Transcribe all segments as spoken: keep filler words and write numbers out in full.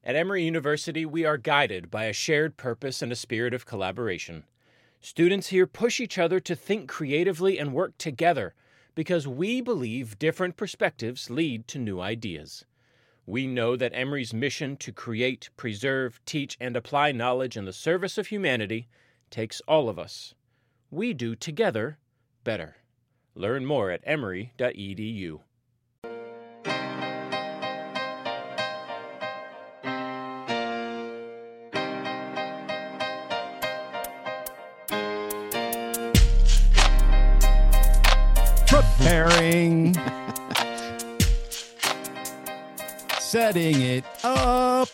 At Emory University, we are guided by a shared purpose and a spirit of collaboration. Students here push each other to think creatively and work together because we believe different perspectives lead to new ideas. We know that Emory's mission to create, preserve, teach, and apply knowledge in the service of humanity takes all of us. We do together better. Learn more at emory dot e d u. Preparing. Setting it up.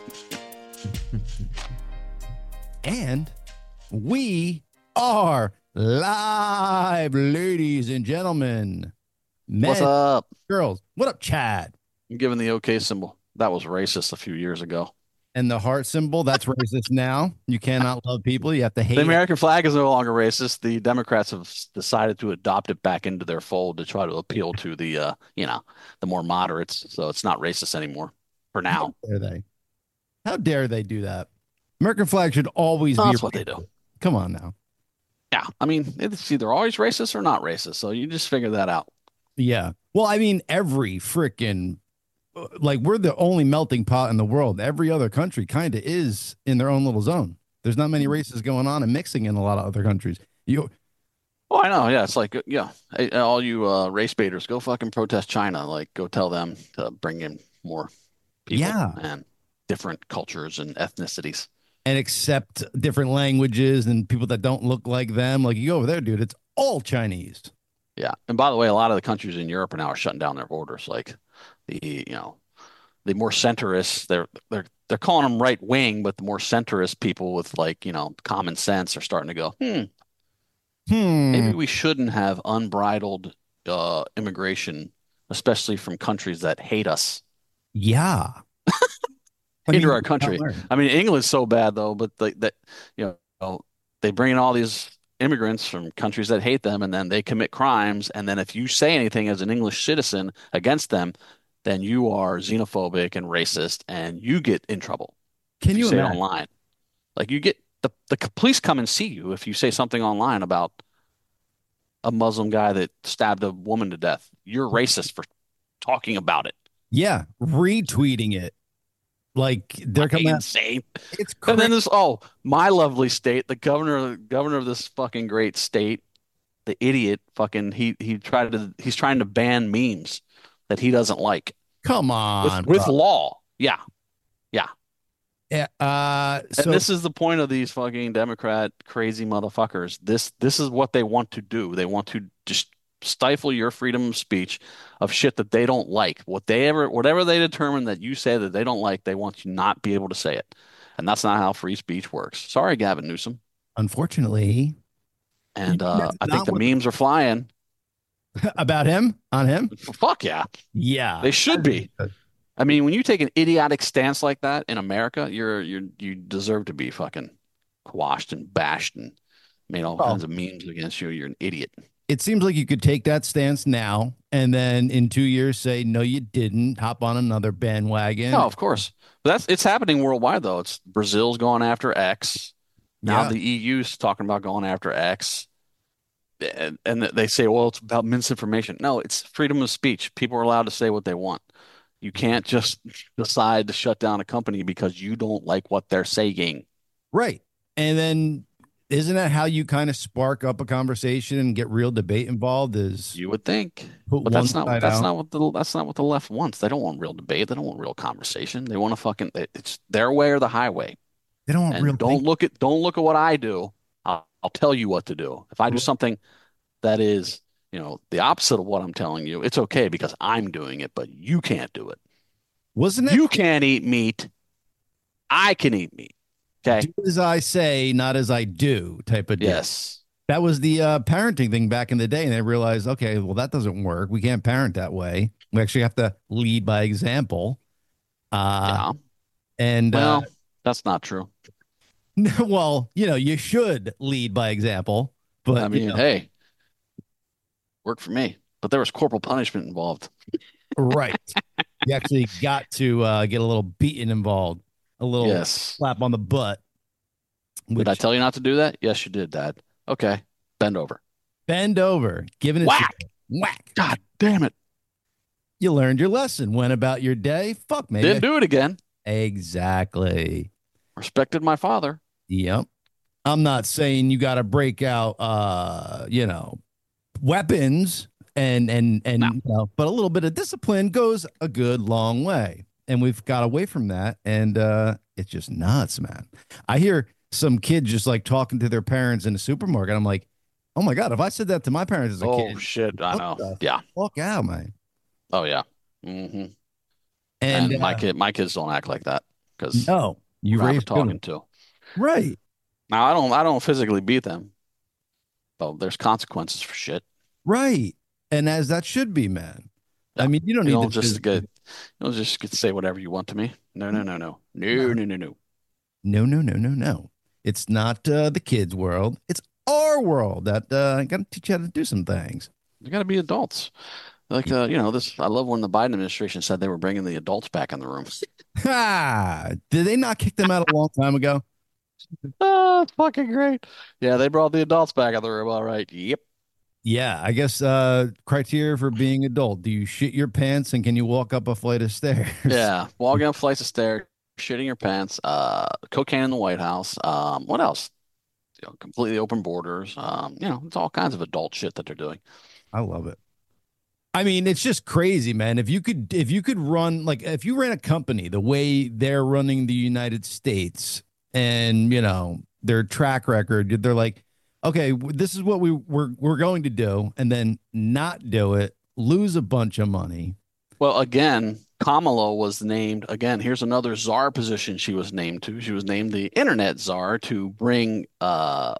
And we are live, ladies and gentlemen. Men, What's up? girls. What up, Chad? I'm giving the OK symbol. That was racist a few years ago. And the heart symbol, that's racist now. You cannot love people. You have to hate The it. American flag is no longer racist. The Democrats have s- decided to adopt it back into their fold to try to appeal to the, uh, you know, the more moderates. So it's not racist anymore for now. How dare they? How dare they do that? American flag should always Oh, be that's what they do. Come on now. Yeah. I mean, it's either always racist or not racist. So you just figure that out. Yeah. Well, I mean, every freaking like we're the only melting pot in the world. Every other country kind of is in their own little zone. There's not many races going on and mixing in a lot of other countries. You, Oh, I know. Yeah. It's like, uh, yeah, hey, all you uh, race baiters, go fucking protest China. Like, go tell them to bring in more people Yeah. and different cultures and ethnicities. and accept different languages and people that don't look like them. Like you go over there, dude, it's all Chinese. Yeah. And by the way, a lot of the countries in Europe are now shutting down their borders. Like the, you know, the more centrists, they're they're they're calling them right wing, but the more centrist people with like, you know, common sense are starting to go, hmm, Hmm. maybe we shouldn't have unbridled uh immigration, especially from countries that hate us Yeah. I into mean, our country. I mean, England's so bad though, but they, that you know, they bring in all these immigrants from countries that hate them, and then they commit crimes. And then if you say anything as an English citizen against them, then you are xenophobic and racist, and you get in trouble Can if you you say it imagine? online. Like you get the the police come and see you if you say something online about a Muslim guy that stabbed a woman to death. You're racist for talking about it. Yeah. Retweeting it. Like they're coming out. Insane. It's And then crazy. this, oh, my lovely state, the governor, governor of this fucking great state, the idiot, fucking, he he tried to, he's trying to ban memes that he doesn't like Come with on, with bro. law. Yeah, yeah. Yeah. Uh, And so this is the point of these fucking Democrat crazy motherfuckers. This this is what they want to do. They want to just stifle your freedom of speech of shit that they don't like. What they ever, whatever they determine that you say that they don't like, they want you not be able to say it. And that's not how free speech works. Sorry, Gavin Newsom. unfortunately, And uh, that's I think not the what memes are flying. about him on him. Fuck yeah, Yeah. they should be. I mean, when you take an idiotic stance like that in America, you're you're you deserve to be fucking quashed and bashed and made all Well, kinds of memes against you. You're an idiot. it seems like you could take that stance now and then in two years say, no, you didn't. Hop on another bandwagon. No, of course. But that's it's happening worldwide though. It's Brazil's going after X. Now Yeah. the E U's talking about going after X. And, and they say, well, it's about misinformation. No, it's freedom of speech. People are allowed to say what they want. You can't just decide to shut down a company because you don't like what they're saying. Right. And then isn't that how you kind of spark up a conversation and get real debate involved is You would think, put but one that's not side that's out? not what the that's not what the left wants. They don't want real debate. They don't want real conversation. They want to fucking it's their way or the highway. They don't want real And don't thinking. look at don't look at what I do. I'll, I'll tell you what to do. If I do something that is, you know, the opposite of what I'm telling you, it's okay because I'm doing it, but you can't do it. Wasn't it You can't eat meat. I can eat meat. Okay. do as I say, not as I do type of deal? Yes. That was the uh, parenting thing back in the day. And they realized, okay, well, that doesn't work. We can't parent that way. We actually have to lead by example. Uh, Yeah. and, uh, Well, that's not true. well, you know, you should lead by example, but I you mean, know, hey, worked for me. But there was corporal punishment involved. Right. You actually got to uh, get a little beating involved, a little Yes. slap on the butt, Did I which tell you not to do that? Yes, you did, Dad. Okay. Bend over. bend over, giving it to Whack! you. Whack. God damn it. You learned your lesson. Went about your day. Fuck, maybe. Didn't I- do it again. exactly. Respected my father. Yep. I'm not saying you got to break out, uh, you know, weapons and and and No. you know, but a little bit of discipline goes a good long way. And we've got away from that, and uh, it's just nuts, man. I hear some kids just like talking to their parents in the supermarket. I'm like, oh my god, if I said that to my parents as a Oh, kid, shit. I what know. the Yeah. fuck out, man. Oh, yeah. hmm And And my uh, kid, my kids don't act like that because no, you who I'm raised talking good, to. right, Now, I don't, I don't physically beat them, but there's consequences for shit. right, and as that should be, man. I Yeah. mean, you don't You need to don't just physically. get, you don't just get to say whatever you want to me. No, no, no, no, no, no, no, no. No, no, no, no, no. It's not uh, the kids' world. It's our world that uh, got to teach you how to do some things. You got to be adults. Like, uh, you know, this. I love when the Biden administration said they were bringing the adults back in the room. Ha! Did they not kick them out a long time ago? Oh, it's fucking great. Yeah, they brought the adults back in the room. All right. Yep. Yeah, I guess uh, criteria for being adult. Do you shit your pants and can you walk up a flight of stairs? Yeah. Walking up flights of stairs, shitting your pants, uh, cocaine in the White House. Um, what else? You know, completely open borders. Um, you know, it's all kinds of adult shit that they're doing. I love it. I mean, it's just crazy, man. If you could, if you could run like if you ran a company the way they're running the United States, and you know their track record, they're like, okay, this is what we we're we're going to do, and then not do it, lose a bunch of money. Well, again, Kamala was named, again, here's another czar position she was named to. She was named the internet czar to bring uh,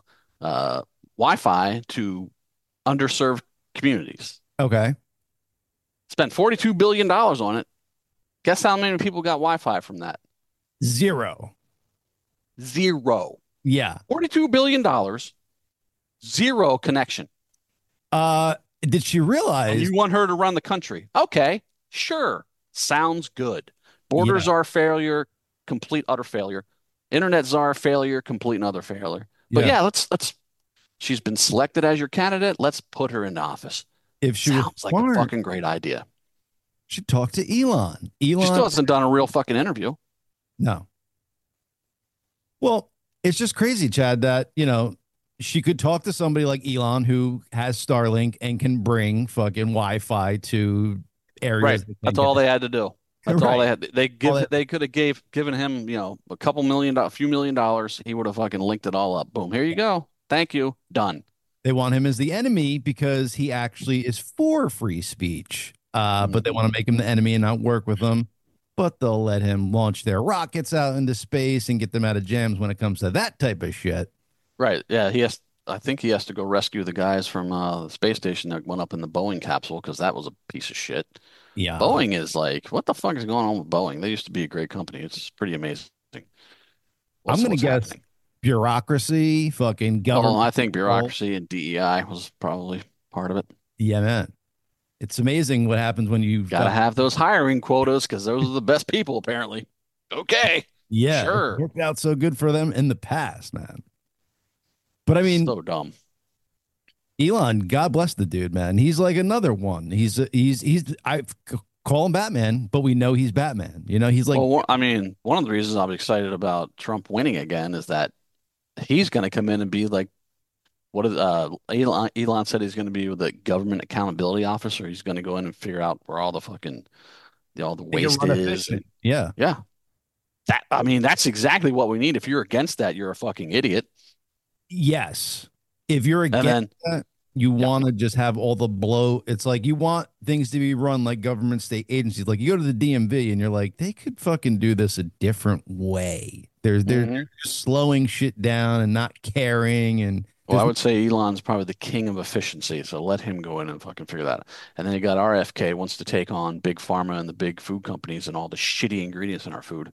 uh, Wi-Fi to underserved communities. Okay, Spent forty-two billion dollars on it. Guess how many people got Wi-Fi from that? zero. Zero. Yeah. forty-two billion dollars, zero connection. Uh, did she And realize? you want her to run the country. Okay, sure. Sounds good. Borders Yeah. are failure, complete utter failure. Internet czar failure, complete and utter failure. But Yeah. yeah, let's let's she's been selected as your candidate. Let's put her into office. If she was Sounds like a smart, fucking great idea. she talked to Elon. She Elon, still hasn't done a real fucking interview. no. Well, it's just crazy, Chad, that, you know, she could talk to somebody like Elon who has Starlink and can bring fucking Wi-Fi to areas. Right. that can't That's get all it. they had to do. That's all Right. they had. They give All they- they could have gave given him, you know, a couple million, a few million dollars. He would have fucking linked it all up. Boom. Here you go. Thank you. Done. They want him as the enemy because he actually is for free speech. Uh, but they Mhm. want to make him the enemy and not work with them. But they'll let him launch their rockets out into space and get them out of jams when it comes to that type of shit. Right. Yeah. He has. I think he has to go rescue the guys from uh, the space station that went up in the Boeing capsule because that was a piece of shit. Yeah. Boeing is like, what the fuck is going on with Boeing? They used to be a great company. It's pretty amazing. What's, I'm gonna what's guess happening? bureaucracy, fucking Oh, government. I think bureaucracy and D E I was probably part of it. Yeah, man. It's amazing what happens when you've Got to got, have those hiring quotas because those are the best people, apparently. Okay. yeah, Sure. it worked out so good for them in the past, man. But I mean, So dumb. Elon, God bless the dude, man. He's like another one. He's he's he's I call him Batman, but we know he's Batman. You know, he's like, Well, one- I mean, one of the reasons I'm excited about Trump winning again is that he's going to come in and be like, what is uh Elon, Elon said he's going to be the government accountability officer. He's going to go in and figure out where all the fucking the, all the make it waste run is. efficient. Yeah. Yeah. That I mean, that's exactly what we need. If you're against that, you're a fucking idiot. Yes. If you're And against then that, you Yeah. want to just have all the blow. It's like you want things to be run like government state agencies. Like you go to the D M V and you're like, they could fucking do this a different way. There's they're Mhm. slowing shit down and not caring and Well, I there's- would say Elon's probably the king of efficiency, so let him go in and fucking figure that out. And then you got R F K wants to take on big pharma and the big food companies and all the shitty ingredients in our food.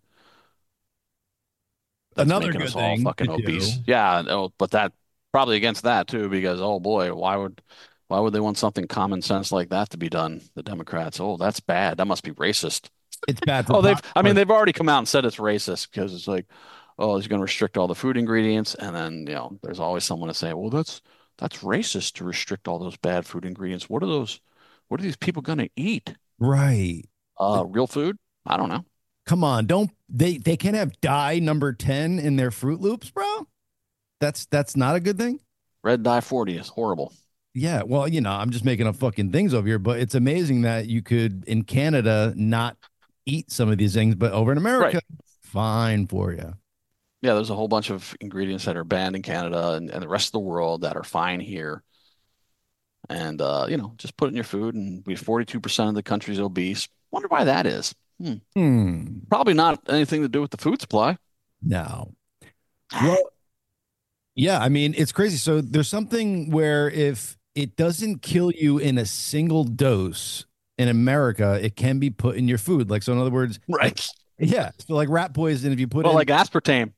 That's Another making good us all thing fucking to obese. do. Yeah, no, but that probably against that too, because oh boy, why would Why would they want something common sense like that to be done? The Democrats, oh, that's bad. That must be racist. It's bad for Oh, they've, pop. I mean, they've already come out and said it's racist because it's like, oh, he's going to restrict all the food ingredients. And then, you know, there's always someone to say, well, that's that's racist to restrict all those bad food ingredients. What are those, what are these people going to eat? Right. Uh, real food? I don't know. Come on, don't they they can't have dye number ten in their Fruit Loops, bro? That's that's not a good thing. Red dye forty is horrible. Yeah, well, you know, I'm just making up fucking things over here, but it's amazing that you could in Canada not eat some of these things, but over in America, Right. fine for you. Yeah, there's a whole bunch of ingredients that are banned in Canada and, and the rest of the world that are fine here. And uh, you know, just put it in your food and we forty-two percent of the country's obese. Wonder why that is. Hmm. Hmm. Probably not anything to do with the food supply. No. Well, yeah, I mean, it's crazy. So there's something where if it doesn't kill you in a single dose in America, it can be put in your food. Like, so in other words, Right. yeah, so like rat poison, if you put Well, in like aspartame.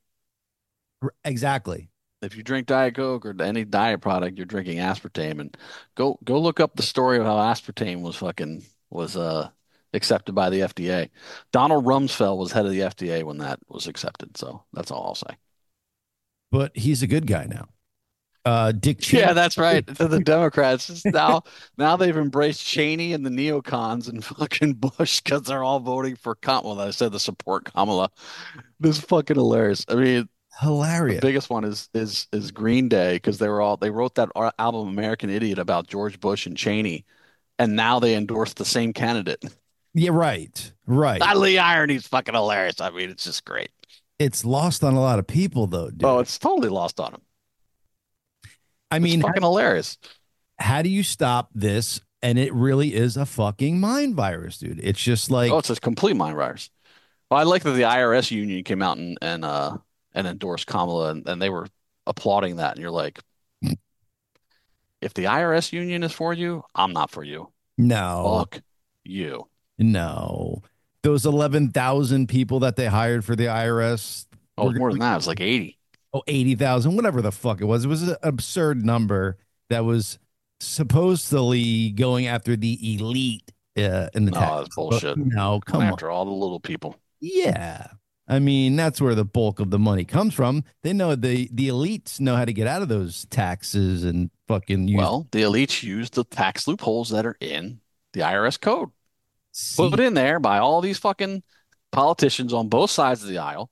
exactly. If you drink Diet Coke or any diet product, you're drinking aspartame. And go go look up the story of how aspartame was fucking was uh accepted by the F D A. Donald Rumsfeld was head of the F D A when that was accepted. So that's all I'll say. But he's a good guy now. Uh, Dick Yeah, Cheney. that's right. To the Democrats. It's now now they've embraced Cheney and the neocons and fucking Bush because they're all voting for Kamala. Well, I said the support Kamala. This is fucking hilarious. I mean, the Hilarious. biggest one is is is Green Day because they were all they wrote that ar- album American Idiot about George Bush and Cheney, and now they endorse the same candidate. Yeah, right. Right. That Lee irony's fucking hilarious. I mean, it's just great. It's lost on a lot of people, though, dude. Oh, it's totally lost on him. I It's mean, fucking hilarious. how do you stop this? And it really is a fucking mind virus, dude. It's just like, Oh, it's a complete mind virus. Well, I like that the I R S union came out and and uh and endorsed Kamala and, and they were applauding that. And you're like, if the I R S union is for you, I'm not for you. no, Fuck you. no. Those eleven thousand people that they hired for the I R S, Oh, were it's more gonna- than that. It's like eighty. oh, eighty thousand, whatever the fuck it was. It was an absurd number that was supposedly going after the elite uh, in the No, tax. that's bullshit. But no, Come come on. after all the little people. Yeah. I mean, that's where the bulk of the money comes from. They know the the elites know how to get out of those taxes and fucking use Well, the elites use the tax loopholes that are in the I R S code, C- put in there by all these fucking politicians on both sides of the aisle.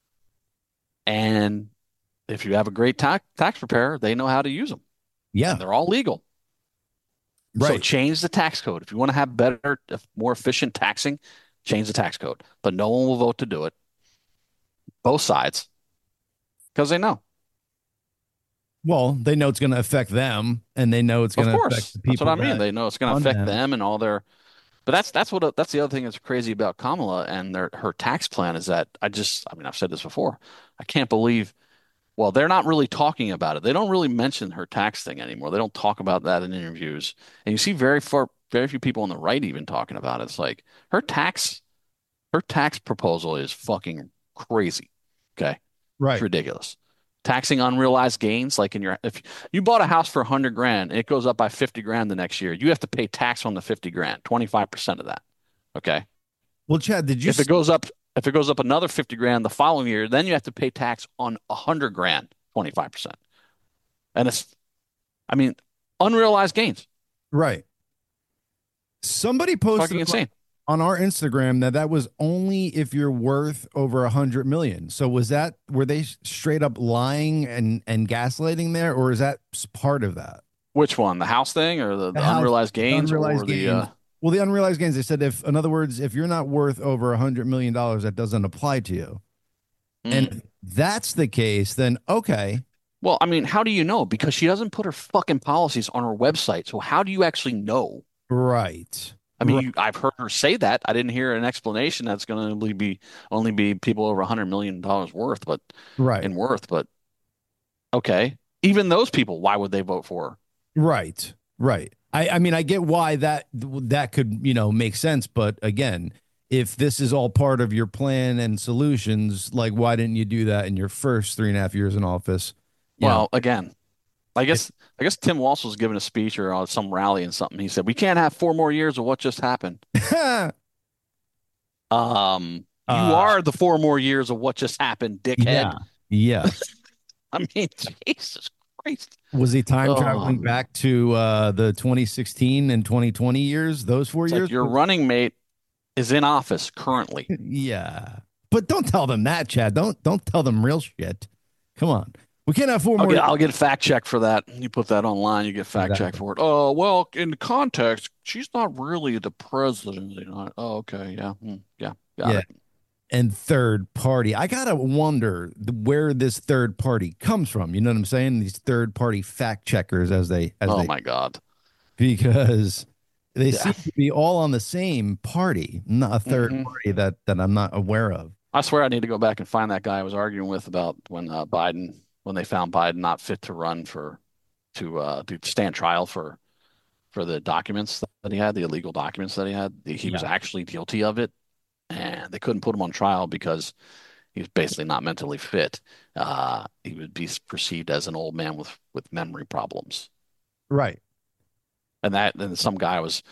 And if you have a great tax tax preparer, they know how to use them. yeah, And they're all legal. So right. change the tax code. If you want to have better, more efficient taxing, change the tax code. But no one will vote to do it. Both sides, because they know. Well, they know it's going to affect them, and they know it's Of going to course, affect the that's people. what I mean. that They know it's going to fund affect them. them and all their. But that's that's what that's the other thing that's crazy about Kamala and their her tax plan is that I just I mean I've said this before. I can't believe. Well, they're not really talking about it. They don't really mention her tax thing anymore. They don't talk about that in interviews. And you see very far very few people on the right even talking about it. It's like her tax her tax proposal is fucking crazy. Okay. Right. It's ridiculous. Taxing unrealized gains, like in your, if you bought a house for a hundred grand and it goes up by fifty grand the next year, you have to pay tax on the fifty grand, twenty-five percent of that. Okay. Well, Chad, did you? If it goes up, if it goes up another fifty grand the following year, then you have to pay tax on a hundred grand, twenty-five percent. And it's, I mean, unrealized gains. right. Somebody Fucking posted insane. on our Instagram that that was only if you're worth over a hundred million. So was that were they straight up lying and and gaslighting there, or is that s- part of that? Which one? The house thing or the, the house- unrealized gains unrealized or the, gains. uh, Well, the unrealized gains. They said if, in other words, if you're not worth over a hundred million dollars, that doesn't apply to you. mm. And if that's the case, then okay. Well, I mean, how do you know? Because she doesn't put her fucking policies on her website. So how do you actually know? Right. I mean, Right. you, I've heard her say that. I didn't hear an explanation that's going to only be only be people over a hundred million dollars worth, but Right. in worth. But okay, even those people, why would they vote for her? Right. Right. I, I mean, I get why that that could, you know, make sense. But again, if this is all part of your plan and solutions, like why didn't you do that in your first three and a half years in office? You Well, know, again, I guess I guess Tim Walz was giving a speech or on some rally and something. He said, "We can't have four more years of what just happened." Um, you uh, are the four more years of what just happened, yeah, dickhead. yeah. I mean, Jesus Christ. Was he time Oh traveling man. back to uh, the twenty sixteen and twenty twenty years? Those four It's years? like your running mate is in office currently. Yeah. But don't tell them that, Chad. Don't don't tell them real shit. Come on. We can't have four I'll more. get I'll get fact check for that. You put that online, you get fact check Exactly. for it. Oh, well, in context, she's not really the president. You know? Oh, okay, yeah, hmm, yeah, got Yeah. it. And third party. I gotta wonder where this third party comes from. You know what I'm saying? These third party fact checkers, as they as Oh they my God. because they Yeah. seem to be all on the same party, not a third hmm party that that I'm not aware of. I swear I need to go back and find that guy I was arguing with about when uh, Biden, when they found Biden not fit to run for to uh to stand trial for for the documents that he had, the illegal documents that he had. He was Yeah. actually guilty of it, and they couldn't put him on trial because he was basically not mentally fit. Uh, he would be perceived as an old man with with memory problems, Right. and that then some guy was,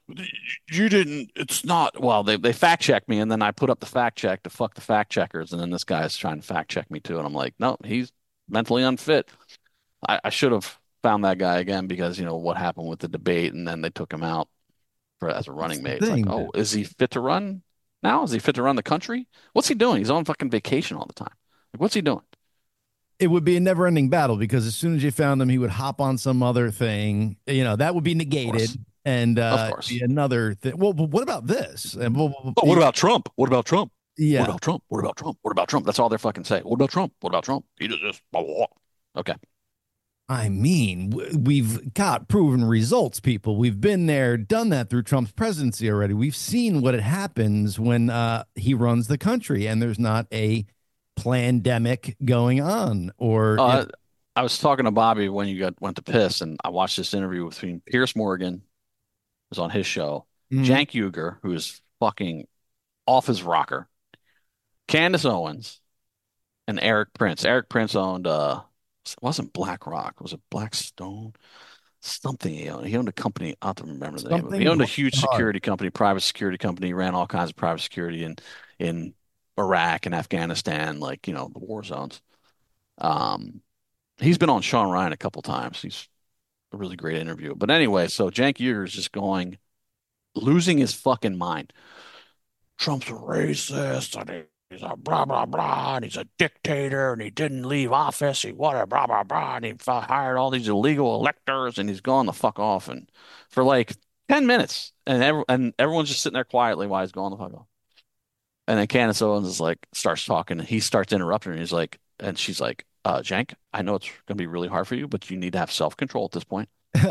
you didn't. It's not. Well, they they fact checked me, and then I put up the fact check to fuck the fact checkers, and then this guy's trying to fact check me too, and I'm like, no, he's mentally unfit. I, I should have found that guy again because you know what happened with the debate, and then they took him out for as a That's running the mate. It's like, thing. oh, is he fit to run now? Is he fit to run the country? What's he doing? He's on fucking vacation all the time. Like, what's he doing? It would be a never ending battle because as soon as you found him, he would hop on some other thing. You know, that would be Of course, negated and of uh, be course. another thing. Well, but what about this? And well, well, But what about Trump? What about Trump? What yeah, about Trump? What about Trump? What about Trump? That's all they're fucking saying. What about Trump? What about Trump? He does this. Blah, blah, blah. Okay. I mean, w- we've got proven results, people. We've been there, done that through Trump's presidency already. We've seen what it happens when uh, he runs the country and there's not a pandemic going on. Or, you know, Uh, I was talking to Bobby when you got went to piss, and I watched this interview between Pierce Morgan, was on his show, mhm. Cenk Uygur, who is fucking off his rocker, Candace Owens, and Eric Prince. Eric Prince owned uh it wasn't BlackRock, was it Blackstone? Something he owned. He owned a company. I don't remember the name of it. He Something owned a blowing huge hard. security company, private security company, ran all kinds of private security in in Iraq and Afghanistan, like, you know, the war zones. Um, he's been on Sean Ryan a couple times. He's a really great interview. But anyway, so Cenk Uygur is just going, losing his fucking mind. Trump's a racist and he's a blah blah blah and he's a dictator and he didn't leave office. He wanted blah blah blah and he hired all these illegal electors and he's gone the fuck off and for like ten minutes and every, and everyone's just sitting there quietly while he's going the fuck off. And then Candace Owens is like starts talking and he starts interrupting her and he's like and she's like, uh, Cenk, I know it's gonna be really hard for you, but you need to have self-control at this point.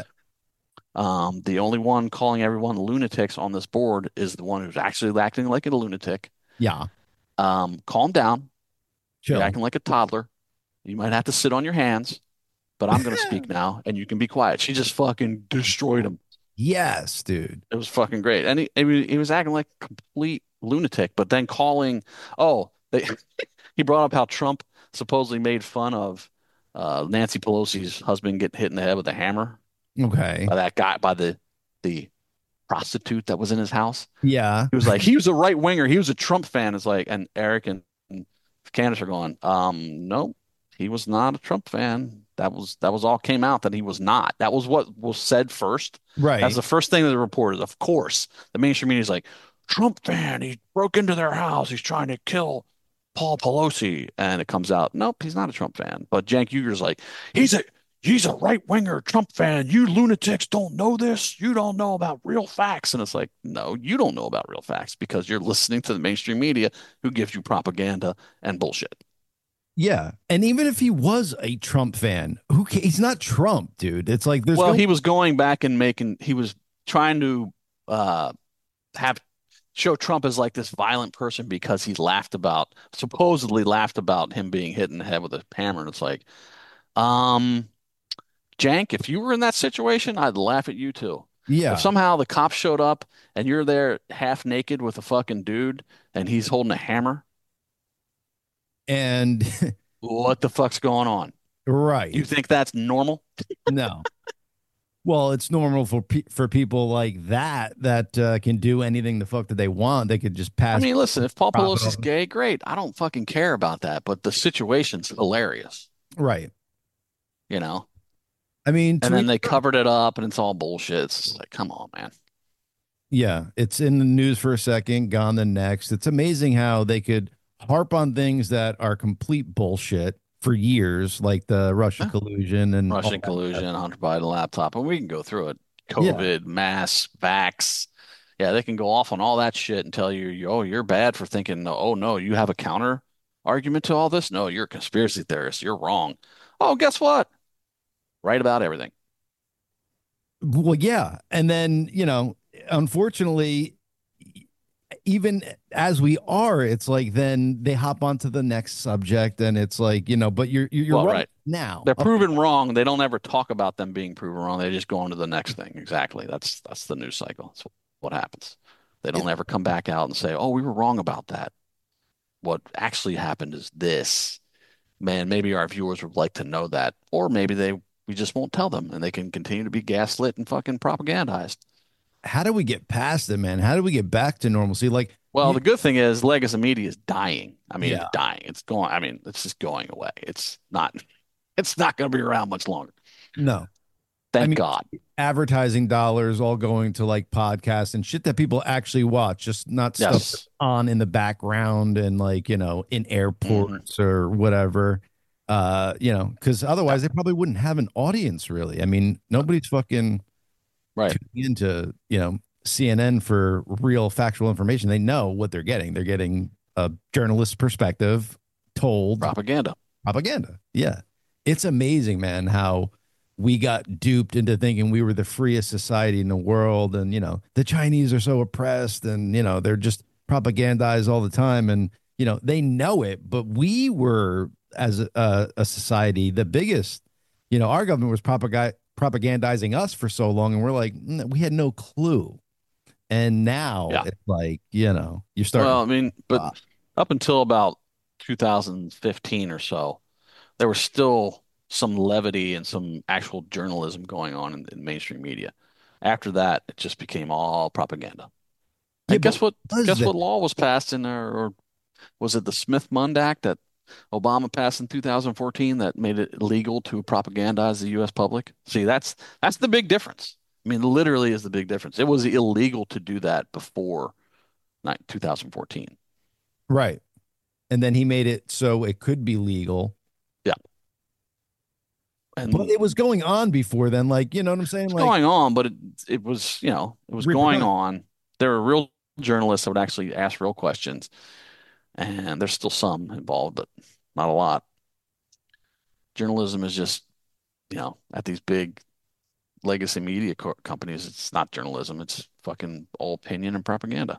Um, the only one calling everyone lunatics on this board is the one who's actually acting like a lunatic. Yeah, Um, calm down. You're chill. acting like a toddler. You might have to sit on your hands, but I'm going to speak now and you can be quiet. She just fucking destroyed him. Yes, dude. It was fucking great. And he, he, was- he was acting like a complete lunatic, but then calling, oh, they, he brought up how Trump supposedly made fun of uh, Nancy Pelosi's husband getting hit in the head with a hammer Okay. by that guy, by the, the prostitute that was in his house. Yeah. He was like, he was a right winger. He was a Trump fan. It's like, and Eric and, and Candace are going, um, no, he was not a Trump fan. That was that was all came out that he was not. That was what was said first. That's Right. the first thing that the reporters, of course, the mainstream media is like, Trump fan. He broke into their house. He's trying to kill Paul Pelosi, and it comes out, nope, he's not a Trump fan. But Cenk Uger's like, he's a he's a right winger Trump fan. You lunatics don't know this. You don't know about real facts. And it's like, no, you don't know about real facts because you're listening to the mainstream media who gives you propaganda and bullshit. Yeah. And even if he was a Trump fan, who ca- he's not Trump, dude. It's like there's Well, no he was going back and making, he was trying to uh, have show Trump as like this violent person because he laughed about, supposedly laughed about him being hit in the head with a hammer. And it's like, um, Jank, if you were in that situation, I'd laugh at you too. If yeah. somehow the cops showed up and you're there half naked with a fucking dude and he's holding a hammer, And what the fuck's going on? Right. You think that's normal? No. Well, it's normal for pe- for people like that that uh, can do anything the fuck that they want. They could just I pass mean, listen, if Paul profit Pelosi's off. gay, great. I don't fucking care about that, but the situation's hilarious, Right. you know? I mean, And to then each they their own. covered it up and it's all bullshit. It's just like, come on, man. Yeah, it's in the news for a second, gone the next. It's amazing how they could harp on things that are complete bullshit for years, like the Russia Huh? collusion and all Russian that stuff. collusion, Hunter Biden laptop, and we can go through it. Yeah. COVID, mass, vax. Yeah, they can go off on all that shit and tell you, you- oh, you're bad for thinking, oh, no, you have a counter argument to all this? No, you're a conspiracy theorist. You're wrong. Oh, guess what? Right about everything. Well, yeah. And then, you know, unfortunately, even as we are, it's like then they hop onto the next subject and it's like, you know, but you're you're, you're Well, right right. now. They're Up proven wrong. They don't ever talk about them being proven wrong. They just go on to the next thing. Exactly. That's that's the news cycle. That's what happens. They it, don't ever come back out and say, "Oh, we were wrong about that." What actually happened is this. Man, maybe our viewers would like to know that, or maybe they we just won't tell them, and they can continue to be gaslit and fucking propagandized. how do we get past it, man? How do we get back to normalcy? Like Well, you, the good thing is legacy media is dying. I mean, it's yeah, dying. It's going. I mean, it's just going away. It's not. It's not going to be around much longer. no. I Thank mean, God. advertising dollars all going to like podcasts and shit that people actually watch, just not stuff that's Yes. on in the background and like, you know, in Hmm. airports or whatever. Uh, you know, because Yeah. otherwise they probably wouldn't have an audience really. I mean, nobody's fucking Right. tuning into, you know, C N N for real factual information. They know what they're getting. They're getting a journalist's perspective told Propaganda. propaganda. Yeah. It's amazing, man, how we got duped into thinking we were the freest society in the world. And, you know, the Chinese are so oppressed and, you know, they're just propagandized all the time. And, you know, they know it, but we were, as a, a society, the biggest, you know, our government was propag- propagandizing us for so long. And we're like, "Mm, we had no clue. And now Yeah. it's like, you know, you're starting Well, to, I mean, but uh, up until about two thousand fifteen or so, there was still some levity and some actual journalism going on in, in mainstream media. After that, it just became all propaganda. yeah, And but guess what? was Guess that? what law was passed in there, or was it the Smith-Mundt Act that Obama passed in two thousand fourteen that made it illegal to propagandize the U S public? See, that's that's the big difference. I mean, literally is the big difference. It was illegal to do that before ni- two thousand fourteen. Right. And then he made it so it could be legal. Yeah. But And it was going on before then. Like, you know what I'm saying? it's Like going on, but it it was, you know, it was going repercussions. on. There were real journalists that would actually ask real questions, and there's still some involved, but not a lot. Journalism is just, you know, at these big legacy media co companies, it's not journalism. It's fucking all opinion and propaganda.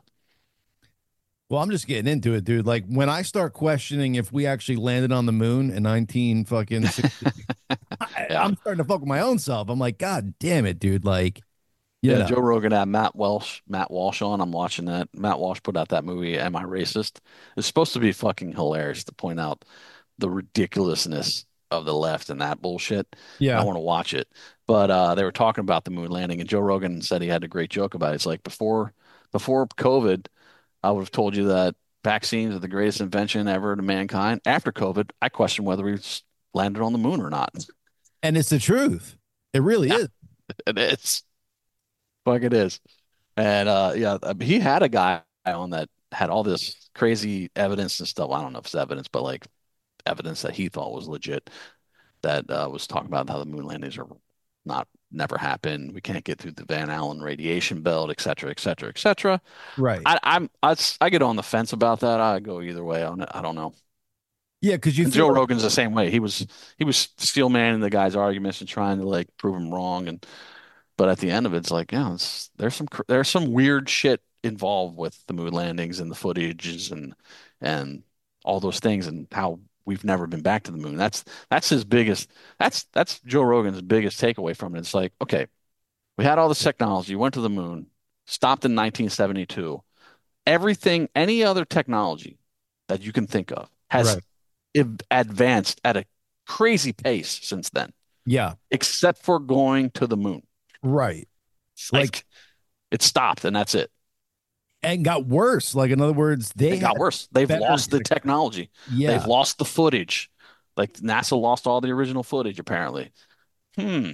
Well, I'm just getting into it, dude. Like when I start questioning if we actually landed on the moon in nineteen fucking sixty, I, Yeah. I'm starting to fuck with my own self. I'm like, God damn it, dude. Like, you Yeah, know, Joe Rogan had Matt Walsh, Matt Walsh on. I'm watching that. Matt Walsh put out that movie, Am I Racist? It's supposed to be fucking hilarious to point out the ridiculousness of the left and that bullshit. And I yeah. want to watch it. But uh, they were talking about the moon landing, and Joe Rogan said he had a great joke about it. It's like before before COVID, I would have told you that vaccines are the greatest invention ever to mankind. After COVID, I question whether we landed on the moon or not. And it's the truth. It really Yeah, is. it is. Fuck, it is. And uh, yeah, uh, he had a guy on that had all this crazy evidence and stuff. I don't know if it's evidence, but like evidence that he thought was legit. That uh, was talking about how the moon landings are not never happened. We can't get through the Van Allen radiation belt, et cetera, et cetera, et cetera. Right. I, I'm I, I get on the fence about that. I go either way on it. I don't know. Yeah. Cause you And feel Joe like, Rogan's the same way. He was he was steel manning the guy's arguments and trying to like prove him wrong. And but at the end of it, it's like, yeah, it's, there's some cr- there's some weird shit involved with the moon landings and the footages and and all those things and how we've never been back to the moon. That's that's his biggest. That's that's Joe Rogan's biggest takeaway from it. It's like, okay, we had all this technology, went to the moon, stopped in nineteen seventy-two. Everything, any other technology that you can think of has right. advanced at a crazy pace since then, Yeah. except for going to the moon. Right. Like, Like, it stopped and that's it. and got worse. Like, in other words, they It got had worse. They've better lost the tech- technology. They've Yeah. lost the footage. Like NASA lost all the original footage, apparently. Hmm.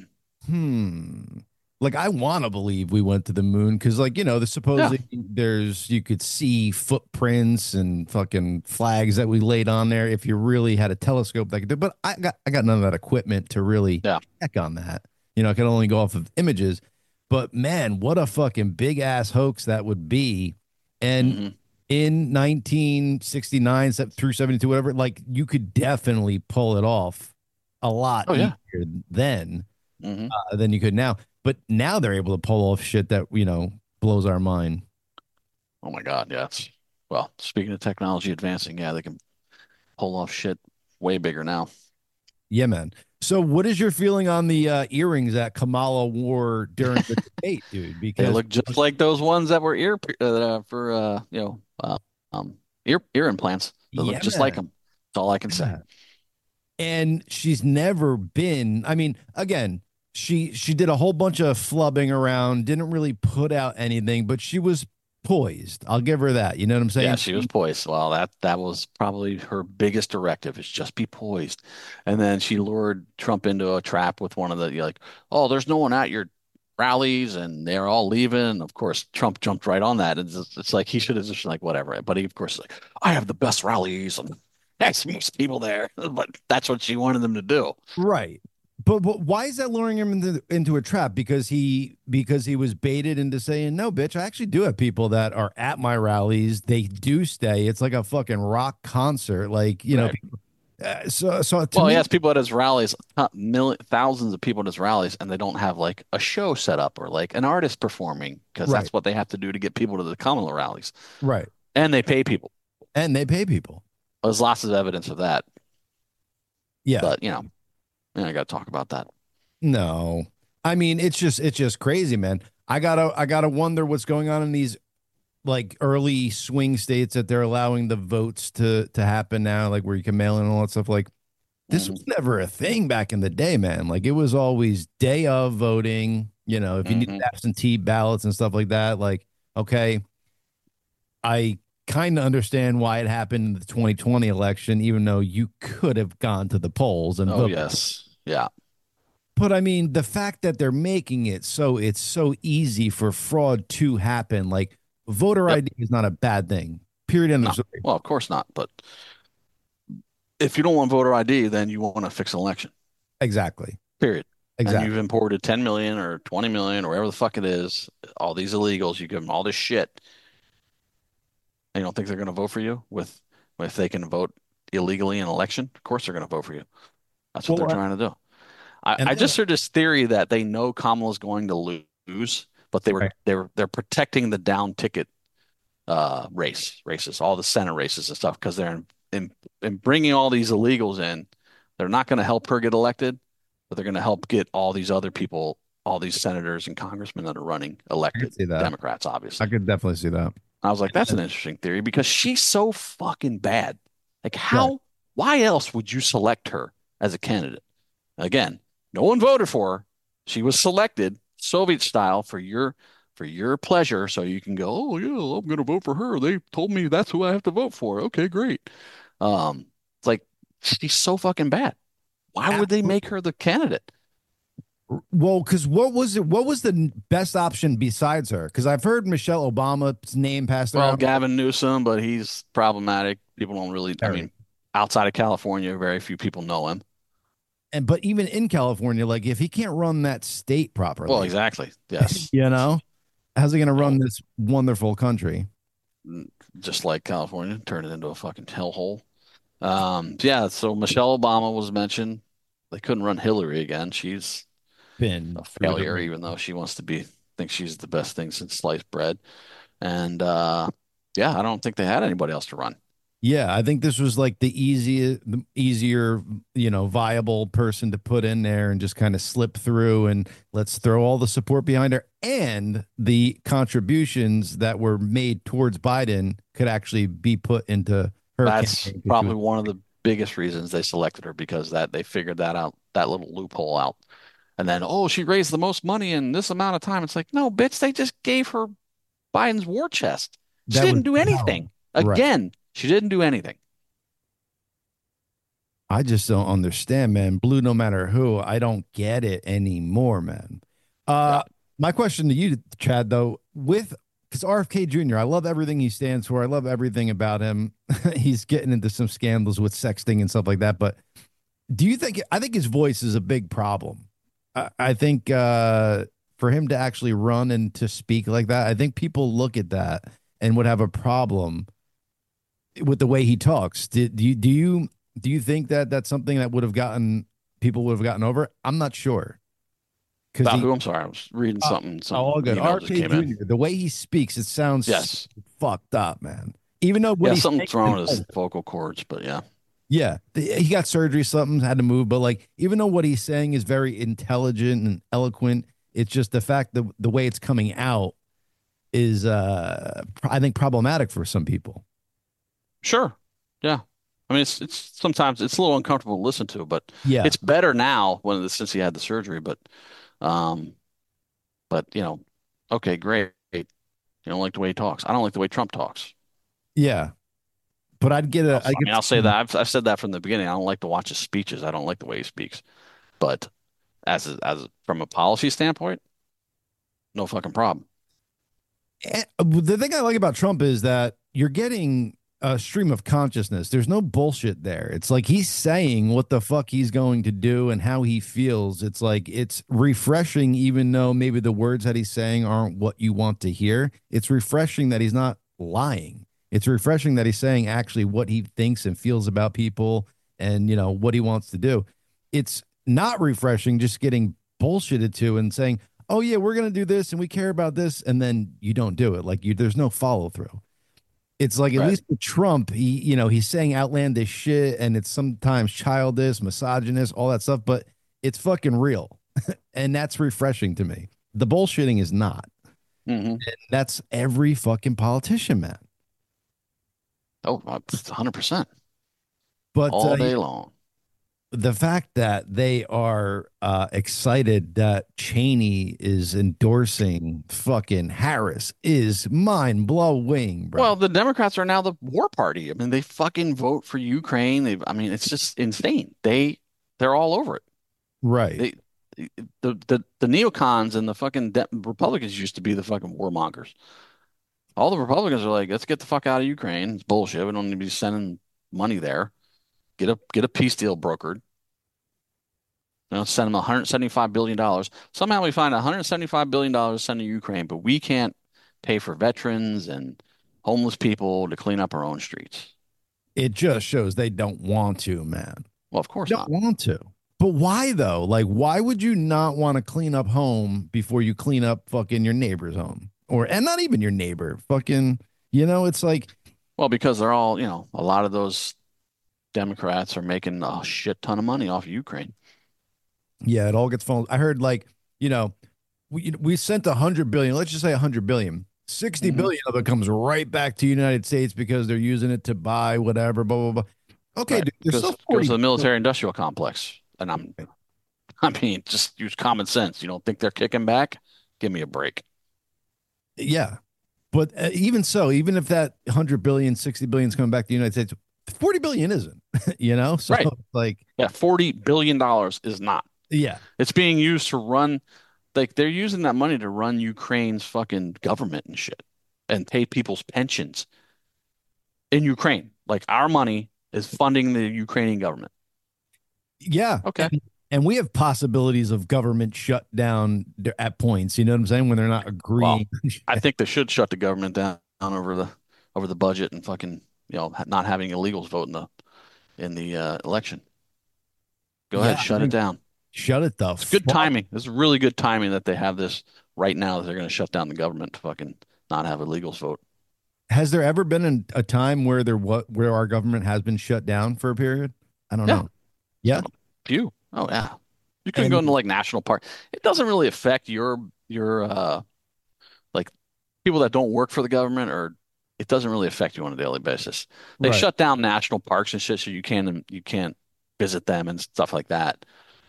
Hmm. Like, I want to believe we went to the moon because, like, you know, the Yeah. supposedly there's you could see footprints and fucking flags that we laid on there if you really had a telescope that could do. But I got I got none of that equipment to really Yeah. check on that. You know, I can only go off of images. But man, what a fucking big ass hoax that would be. And hmm in nineteen sixty-nine se- through seventy-two, whatever, like you could definitely pull it off a lot Oh, yeah. easier then hmm uh, than you could now. But now they're able to pull off shit that, you know, blows our mind. Oh, my God. Yeah. It's, well, speaking of technology advancing, yeah, they can pull off shit way bigger now. Yeah, man. So what is your feeling on the uh, earrings that Kamala wore during the debate, dude? They Because look just like those ones that were ear uh, for uh, you know uh, um ear ear implants. They look yeah, just like man. them. That's all I can say. Yeah. And she's never been, I mean, again, she she did a whole bunch of flubbing around, didn't really put out anything, but she was poised. I'll give her that. You know what I'm saying? Yeah, she was poised. Well, that that was probably her biggest directive is just be poised. And then she lured Trump into a trap with one of the you're like, oh, there's no one at your rallies, and they're all leaving. Of course, Trump jumped right on that. It's, just- it's like he should have just like whatever. But he, of course, is like I have the best rallies and that's most people there. But that's what she wanted them to do. Right. But, but why is that luring him into into a trap? Because he because he was baited into saying, no, bitch, I actually do have people that are at my rallies. They do stay. It's like a fucking rock concert. Like, you know, Right. uh, so so to Well, he me, has people at his rallies, uh, million, thousands of people at his rallies, and they don't have like a show set up or like an artist performing because right, that's what they have to do to get people to the Kamala rallies. right. And they pay people. And they pay people. There's lots of evidence of that. Yeah. But, you know, yeah, I got to talk about that. No. I mean, it's just it's just crazy, man. I gotta I gotta wonder what's going on in these like early swing states that they're allowing the votes to to happen now, like where you can mail in and all that stuff. Like this hmm was never a thing back in the day, man. Like it was always day of voting. You know, if you needed hmm absentee ballots and stuff like that, like okay, I kind of understand why it happened in the twenty twenty election, even though you could have gone to the polls and Oh, voted. yes. Yeah. But I mean, the fact that they're making it so it's so easy for fraud to happen, like voter Yep. I D is not a bad thing. Period. End of No. story. Well, of course not. But if you don't want voter I D, then you want to fix an election, Exactly. period. And Exactly. you've imported ten million or twenty million or whatever the fuck it is, all these illegals, you give them all this shit. And you don't think they're going to vote for you with if they can vote illegally in an election? Of course they're going to vote for you. That's what Well, they're uh, trying to do. I, and I then, just heard this theory that they know Kamala's going to lose, but they were right. they were they're protecting the down ticket uh race races, all the Senate races and stuff, because they're in, in in bringing all these illegals in. They're not going to help her get elected, but they're going to help get all these other people, all these senators and congressmen that are running I could elected see that. Democrats, I obviously. could definitely see that. I was like, that's an interesting theory because she's so fucking bad. Like, Right. how, why else would you select her as a candidate? Again, no one voted for her. She was selected Soviet style for your for your pleasure, so you can go, oh yeah, I'm gonna vote for her. They told me that's who I have to vote for. Okay, great. Um, it's like she's so fucking bad. Why would they make Absolutely. her the candidate? Well, because what was it? What was the n- best option besides her? Because I've heard Michelle Obama's name passed Well, around. Gavin Newsom, but he's problematic. People don't really, I Very. mean, outside of California, very few people know him. And but even in California, like if he can't run that state Well, properly, exactly. Yes. you know, how's he going to run No, this wonderful country? just like California, turn it into a fucking hellhole. Um, yeah, so Michelle Obama was mentioned. They couldn't run Hillary again. She's Been a through the failure, ringer. even though she wants to be, think she's the best thing since sliced bread. And uh, yeah, I don't think they had anybody else to run. Yeah, I think this was like the easier, the easier, you know, viable person to put in there and just kind of slip through and let's throw all the support behind her and the contributions that were made towards Biden could actually be put into her That's campaign 'cause she probably was one of the biggest reasons they selected her because that they figured that out, that little loophole out. And then, oh, she raised the most money in this amount of time. It's like, no, bitch, they just gave her Biden's war chest. She That was didn't do power. anything. Right. Again, she didn't do anything. I just don't understand, man. Blue, no matter who, I don't get it anymore, man. Yeah. Uh, my question to you, Chad, though, with because R F K Junior, I love everything he stands for. I love everything about him. He's getting into some scandals with sexting and stuff like that. But do you think? I think his voice is a big problem. I, I think uh, for him to actually run and to speak like that, I think people look at that and would have a problem with the way he talks. Do, do you do you do you think that that's something that would have gotten people would have gotten over? I'm not sure because About he who? I'm sorry. I was reading uh, something. oh, Some all good. email just R K came in. Junior The way he speaks, it sounds Yes. fucked up, man. Even though what Yeah, he's something's wrong with his saying, vocal cords, but yeah. yeah, the- he got surgery, something had to move, but like even though what he's saying is very intelligent and eloquent, it's just the fact that the way it's coming out is, uh, I think, problematic for some people. Sure. Yeah. I mean, it's it's sometimes it's a little uncomfortable to listen to, but Yeah, it's better now when since he had the surgery. But, um, but you know, okay, great. You don't like the way he talks. I don't like the way Trump talks. yeah. But I'd get I'll, a, I I get, mean, I'll say that I've I've said that from the beginning. I don't like to watch his speeches. I don't like the way he speaks. But as a, as a, from a policy standpoint, no fucking problem. eh, the thing I like about Trump is that you're getting a stream of consciousness. There's no bullshit there. It's like he's saying what the fuck he's going to do and how he feels. It's like it's refreshing, even though maybe the words that he's saying aren't what you want to hear. It's refreshing that he's not lying. It's refreshing that he's saying actually what he thinks and feels about people and, you know, what he wants to do. It's not refreshing just getting bullshitted to and saying, oh yeah, we're gonna do this and we care about this, and then you don't do it. Like you, there's no follow through. It's like at Right. least with Trump, he, you know, he's saying outlandish shit, and it's sometimes childish, misogynist, all that stuff, but it's fucking real, and that's refreshing to me. The bullshitting is not. Hmm. That's every fucking politician, man. Oh, one hundred percent But all uh, day long. the fact that they are uh, excited that Cheney is endorsing fucking Harris is mind blowing, bro. Well, the Democrats are now the war party. I mean, they fucking vote for Ukraine. They, I mean, it's just insane. They they're all over it. Right. They the the the neocons and the fucking de Republicans used to be the fucking warmongers. All the Republicans are like, let's get the fuck out of Ukraine. It's bullshit. We don't need to be sending money there. Get a get a peace deal brokered. You know, send them one hundred seventy-five billion dollars. Somehow we find one hundred seventy-five billion dollars to send to Ukraine, but we can't pay for veterans and homeless people to clean up our own streets. It just shows they don't want to, man. Well, of course Don't not. want to. But why though? Like, why would you not want to clean up home before you clean up fucking your neighbor's home? Or and not even your neighbor. Fucking, you know, it's like, Well, because they're all, you know, a lot of those Democrats are making a shit ton of money off of Ukraine. yeah, it all gets phone. I heard like, you know, we we sent a hundred billion, let's just say a hundred billion. Sixty Hmm. billion of it comes right back to the United States because they're using it to buy whatever, blah blah blah. Okay, Right. dude, there's Goes still goes forty. to the military industrial complex. And I'm I mean, just use common sense. You don't think they're kicking back? Give me a break. Yeah. But uh, even so, even if that one hundred billion, sixty billion is coming back to the United States, forty billion isn't, you know? So Right. like, Yeah, forty billion dollars is not. yeah, It's being used to run, like they're using that money to run Ukraine's fucking government and shit and pay people's pensions in Ukraine. Like our money is funding the Ukrainian government. yeah. Okay. And, and we have possibilities of government shutdown d- at points, you know what I'm saying? When they're not Well, agreeing. I think they should shut the government down over the over the budget and fucking, you know, not having illegals vote in the in the uh, election. Go Yeah, ahead, I shut it think down. shut it the It's good fuck. timing. This is really good timing that they have this right now that they're going to shut down the government to fucking not have illegals vote. Has there ever been an, a time where there what where our government has been shut down for a period? I don't Yeah, know. Yeah. few. Oh yeah. You can go And into like national park. It doesn't really affect your your uh like people that don't work for the government or it doesn't really affect you on a daily basis. They Right. shut down national parks and shit, so you can't you can't visit them and stuff like that.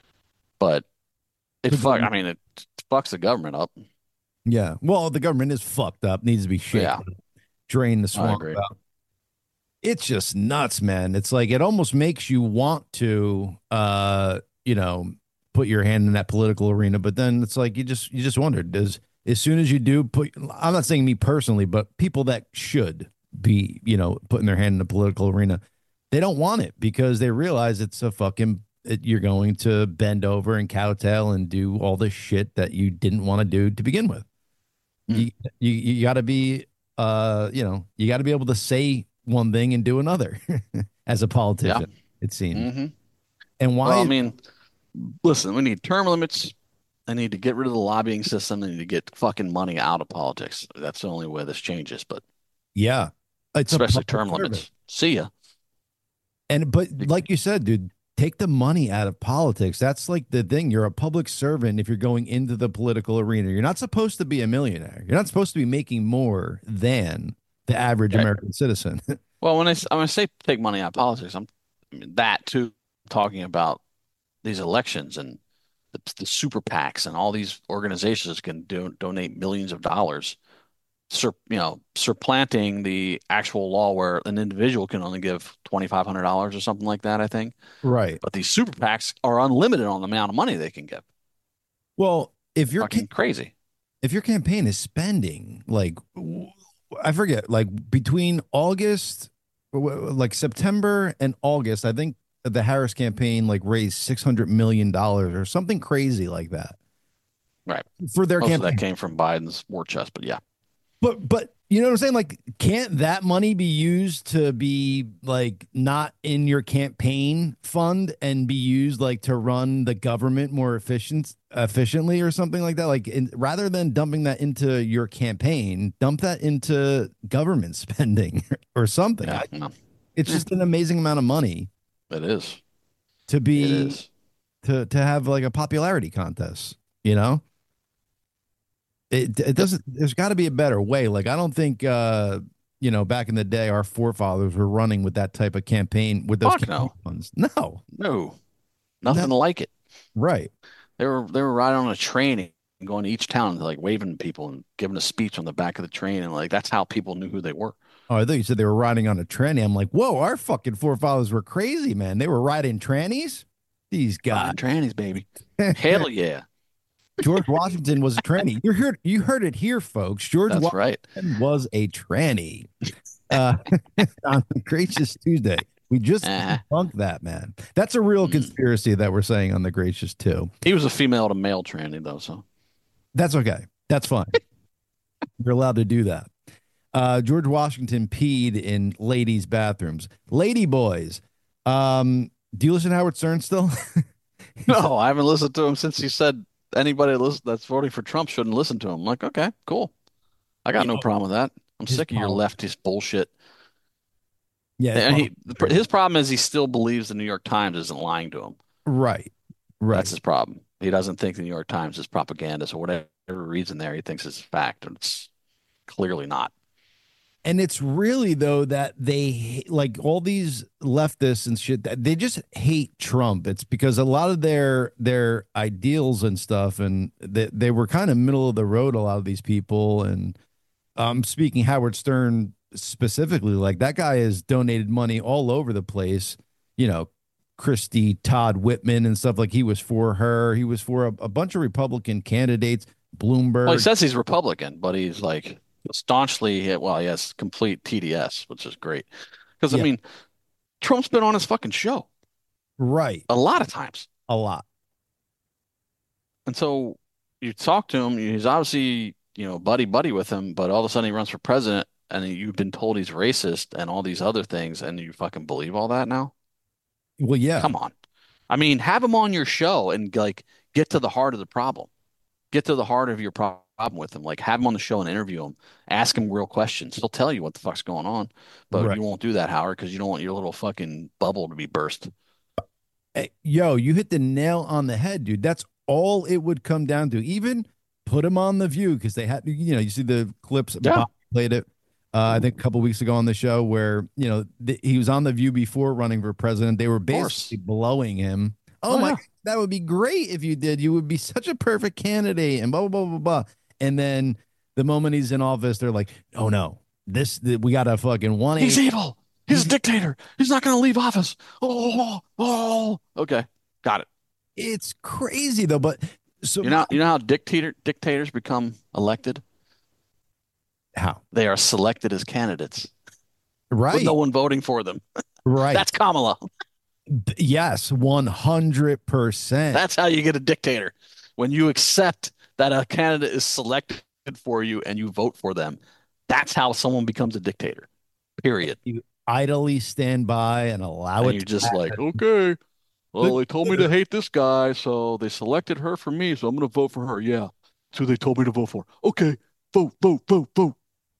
But it But fuck. then, I mean, it fucks the government up. yeah. Well, the government is fucked up, needs to be Yeah, shaken, drain the I swamp agree. out. It's just nuts, man. It's like it almost makes you want to uh, you know, put your hand in that political arena, but then it's like you just you just wonder, does as soon as you do put I'm not saying me personally, but people that should be, you know, putting their hand in the political arena, they don't want it because they realize it's a fucking it, you're going to bend over and kowtow and do all this shit that you didn't want to do to begin with. Mm. You you you got to be uh, you know, you got to be able to say one thing and do another as a Yeah. politician, it seems. Hmm. And Well, I why mean, listen, we need term limits. I need to get rid of the lobbying system. They need to get fucking money out of politics. That's the only way this changes, but yeah, it's a especially public term service. limits. See ya. And but like you said, dude, take the money out of politics. That's like the thing. You're a public servant if you're going into the political arena. You're not supposed to be a millionaire. You're not supposed to be making more than the average Yeah. American citizen. Well, when I, s- when I say take money out of politics, I'm I mean, that too, talking about these elections and the, the super PACs and all these organizations can do, donate millions of dollars, sur, you know, supplanting the actual law where an individual can only give twenty-five hundred dollars or something like that, I think. Right. But these super PACs are unlimited on the amount of money they can give. Well, if your ca- Fucking crazy. if your campaign is spending like w- I forget, like between August, w- like September and August, I think the Harris campaign like raised six hundred million dollars or something crazy like that Right. for their Most of campaign. that came from Biden's war chest, but yeah. But but you know what I'm saying? Like, can't that money be used to be like not in your campaign fund and be used like to run the government more efficient efficiently or something like that? Like, in, rather than dumping that into your campaign, dump that into government spending or something. Yeah, I, no, it's Yeah. just an amazing amount of money it is. to It be is. to to have like a popularity contest. You know? It it Yep. doesn't. There's got to be a better way. Like I don't think uh, you know back in the day our forefathers were running with that type of campaign with those Fuck campaign no. funds. No, No. no, Nothing like it. right. They were they were riding on a train and going to each town, like waving to people and giving a speech on the back of the train, and like that's how people knew who they were. Oh, I thought you said they were riding on a tranny. I'm like, whoa, our fucking forefathers were crazy, man. They were riding trannies. These guys. Riding trannies, baby. Hell yeah. George Washington was a tranny. You heard you heard it here, folks. George That's right. Washington was a tranny. Uh, on the Gracious Tuesday. We just Uh-huh. debunked that, man. That's a real Mm. conspiracy that we're saying on the Gracious too. He was a female to male tranny though, so That's okay. That's fine. You're allowed to do that. Uh, George Washington peed in ladies' bathrooms. Lady boys. Um, do you listen to Howard Stern still? no, I haven't listened to him since he said anybody listen, that's voting for Trump shouldn't listen to him. I'm like, okay, cool. I got You no know, problem with that. I'm his sick of your pol- leftist bullshit. yeah, his And he, pol- his problem is he still believes the New York Times isn't lying to him. right, right. That's his problem. He doesn't think the New York Times is propaganda, so whatever reads in there, he thinks it's fact, and it's clearly not. And it's really though that they like all these leftists and shit that they just hate Trump. It's because a lot of their their ideals and stuff, and they, they were kind of middle of the road. A lot of these people, and um, speaking Howard Stern specifically, like that guy has donated money all over the place. You know, Christie Todd Whitman and stuff like he was for her. He was for a, a bunch of Republican candidates. Bloomberg. Well, he says he's Republican, but he's like staunchly, well, he has complete T D S, which is great. Because, I Yeah. mean, Trump's been on his fucking show Right. a lot of times. A lot. And so you talk to him, he's obviously, you know, buddy buddy with him, but all of a sudden he runs for president and you've been told he's racist and all these other things, and you fucking believe all that now? Well, yeah. Come on. I mean, have him on your show and like get to the heart of the problem. Get to the heart of your problem with him. Like have him on the show and interview him. Ask him real questions. He'll tell you what the fuck's going on. But Right. you won't do that, Howard, because you don't want your little fucking bubble to be burst. Hey, yo, you hit the nail on the head, dude. That's all it would come down to. Even put him on The View because they had, you know, you see the clips. Yeah. Bob played it. Uh, I think a couple weeks ago on the show where, you know, th- he was on The View before running for president. They were Of course. basically blowing him. Oh Oh my, yeah. that would be great if you did. You would be such a perfect candidate and blah, blah, blah, blah, blah. And then the moment he's in office, they're like, oh no, this, th- we got a fucking He's one eighty. evil. He's a dictator. He's not going to leave office. Oh, oh. Okay. Got it. It's crazy though. But so You know, you know how dictator dictators become elected? how? They are selected as candidates with Right. no one voting for them. Right. That's Kamala. B- Yes, one hundred percent. That's how you get a dictator. When you accept that a candidate is selected for you and you vote for them, that's how someone becomes a dictator. Period. You idly stand by and allow And it you're to just happen. like, okay, well, they told me to hate this guy, so they selected her for me, so I'm going to vote for her. Yeah. That's who they told me to vote for. Okay. Vote, vote, vote, vote.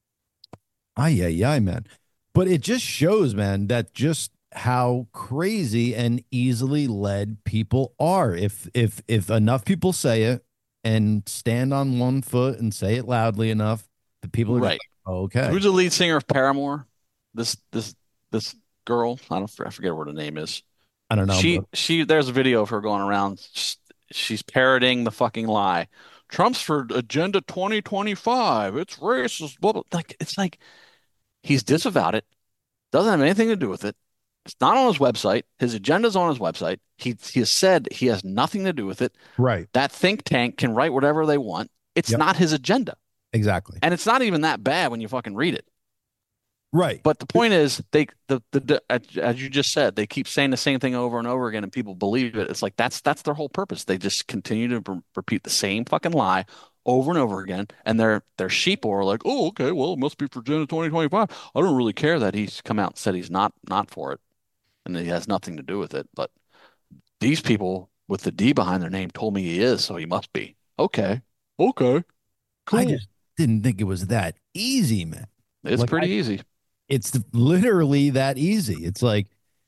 Ay, ay, ay, man. But it just shows, man, that just how crazy and easily led people are. If if if enough people say it and stand on one foot and say it loudly enough, the people are just Right. like, okay. Who's the lead singer of Paramore? This this this girl. I don't I forget what her name is. I don't know. She but- she there's a video of her going around. sh- She's parroting the fucking lie. Trump's for Agenda twenty twenty-five. It's racist. Blah, blah. Like it's like he's disavowed it. Doesn't have anything to do with it. It's not on his website. His agenda's on his website. He he has said he has nothing to do with it. right. That think tank can write whatever they want. It's Yep. not his agenda. Exactly. And it's not even that bad when you fucking read it. Right. But the point is, they the, the the as as you just said, they keep saying the same thing over and over again, and people believe it. It's like that's that's their whole purpose. They just continue to re- repeat the same fucking lie over and over again, and their their sheep are like, oh, okay, well, it must be for Agenda twenty twenty-five. I don't really care that he's come out and said he's not not for it, and that he has nothing to do with it. But these people with the D behind their name told me he is, so he must be. Okay, okay, cool. I just didn't think it was that easy, man. It's like, pretty I- easy. It's literally that easy. It's like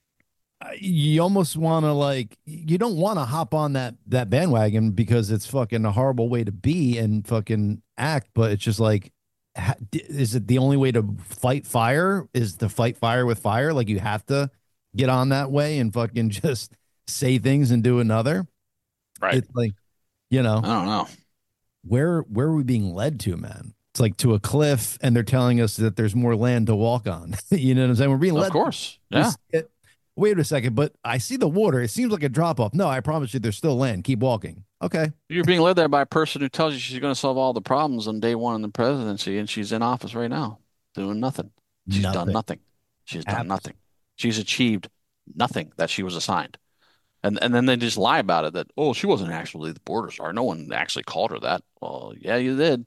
uh, you almost want to like you don't want to hop on that that bandwagon because it's fucking a horrible way to be and fucking act, but it's just like ha- d- is it the only way to fight fire is to fight fire with fire? Like you have to get on that way and fucking just say things and do another. Right. It's like, you know, I don't know. where where are we being led to, man? It's like to a cliff, and they're telling us that there's more land to walk on. You know what I'm saying? We're being led. Of course. to Yeah. this- Wait a second, but I see the water. It seems like a drop off. No, I promise you, there's still land. Keep walking. Okay. You're being led there by a person who tells you she's going to solve all the problems on day one in the presidency, and she's in office right now doing nothing. She's done Nothing. nothing. She's done Abs- nothing. She's achieved nothing that she was assigned. And and then they just lie about it that, oh, she wasn't actually the border czar. No one actually called her that. Well, yeah, you did.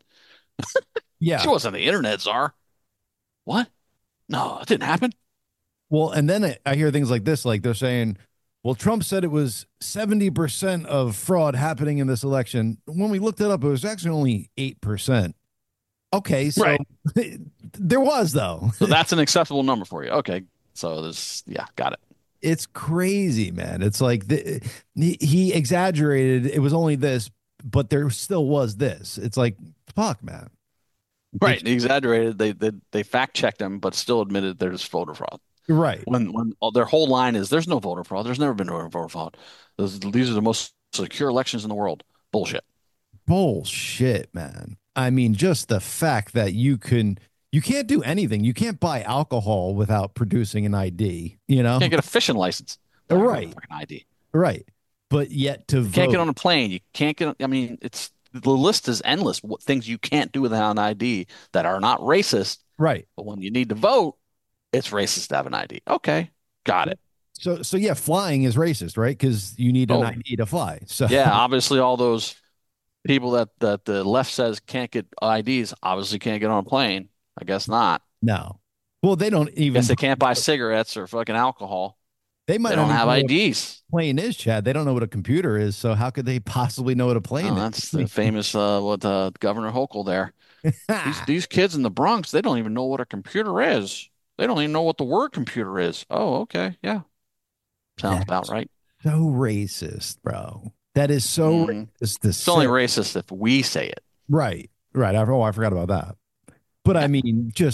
Yeah. She wasn't the internet czar. What? No, it didn't happen. Well, and then I, I hear things like this, like they're saying, well, Trump said it was seventy percent of fraud happening in this election. When we looked it up, it was actually only eight percent. Okay. So Right. there was, though. So that's an acceptable number for you. Okay. So there's, yeah, got it. It's crazy, man. It's like the, he, he exaggerated. It was only this, but there still was this. It's like, fuck, man. Right. They exaggerated. They, they, they fact checked them, but still admitted there's voter fraud. Right. When when all, their whole line is there's no voter fraud. There's never been no voter fraud. Those, these are the most secure elections in the world. Bullshit. Bullshit, man. I mean, just the fact that you can, you can't do anything. You can't buy alcohol without producing an I D, you know? Can't get a fishing license. Right. Fucking I D. Right. But yet to You can't vote, get on a plane. You can't get. I mean, it's the list is endless. What things you can't do without an I D that are not racist. right. But when you need to vote, it's racist to have an I D. Okay, got it. So, so yeah, flying is racist, right? Because you need an Oh. I D to fly. So, Yeah, obviously all those people that that the left says can't get I Ds obviously can't get on a plane. I guess not. no. Well, they don't even, Guess they can't buy cigarettes or fucking alcohol. they might They not don't even have know what I Ds. a plane is, Chad. They don't know what a computer is. So, how could they possibly know what a plane Oh, is? that's the famous uh, what uh, Governor Hochul there. These these kids in the Bronx, they don't even know what a computer is. They don't even know what the word computer is. Oh, okay, yeah, sounds about That's right. so racist, bro. That is so Mhm. racist to It's only say. racist if we say it. Right. Right. I, oh, I forgot about that. But I mean, just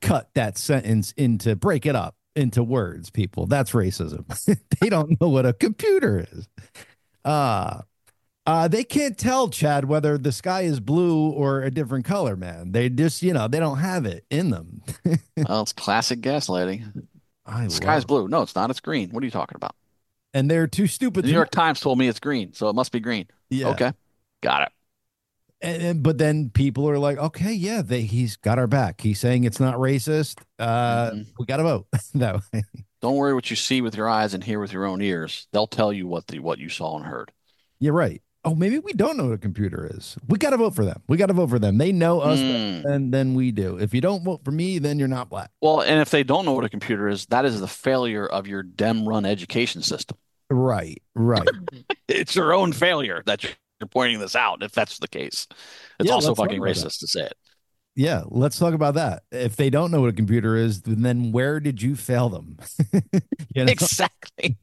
cut that sentence into break it up into words, people. That's racism. They don't know what a computer is. Uh uh they can't tell, Chad, whether the sky is blue or a different color, man. They just, you know, they don't have it in them. Well, it's classic gaslighting. I The sky's love, blue. No, it's not. It's green. What are you talking about? and they're too stupid The New to know. York Times told me it's green, so it must be green. Yeah. Okay, got it. And, and- but then people are like, okay, yeah, they, he's got our back. He's saying it's not racist. Uh, Mhm. we got to vote that way. Don't worry what you see with your eyes and hear with your own ears. They'll tell you what the what you saw and heard. You're right. Oh, maybe we don't know what a computer is. We got to vote for them. We got to vote for them. They know us Mm. better than, than we do. If you don't vote for me, then you're not black. Well, and if they don't know what a computer is, that is the failure of your Dem-run education system. Right, right. It's your own failure that you're, you're pointing this out. If that's the case, it's Yeah, also let's talk fucking about that. racist to say it. Yeah, let's talk about that. If they don't know what a computer is, then where did you fail them? You know? Exactly.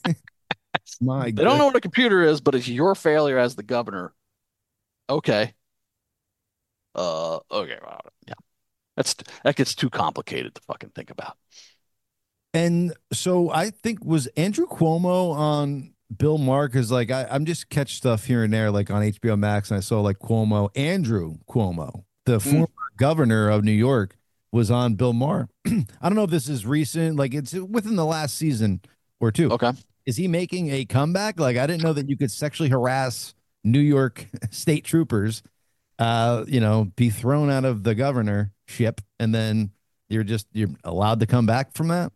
My They don't know what a computer is, but it's your failure as the governor. Okay. Uh. Okay. Well, yeah. That's that gets too complicated to fucking think about. And so I think was Andrew Cuomo on Bill Maher, because like I, I'm just catch stuff here and there, like on H B O Max, and I saw like Cuomo, Andrew Cuomo, the Mm. former governor of New York, was on Bill Maher. I don't know if this is recent, like it's within the last season or two. Okay. Is he making a comeback? Like I didn't know that you could sexually harass New York state troopers, uh, you know, be thrown out of the governorship, and then you're just you're allowed to come back from that.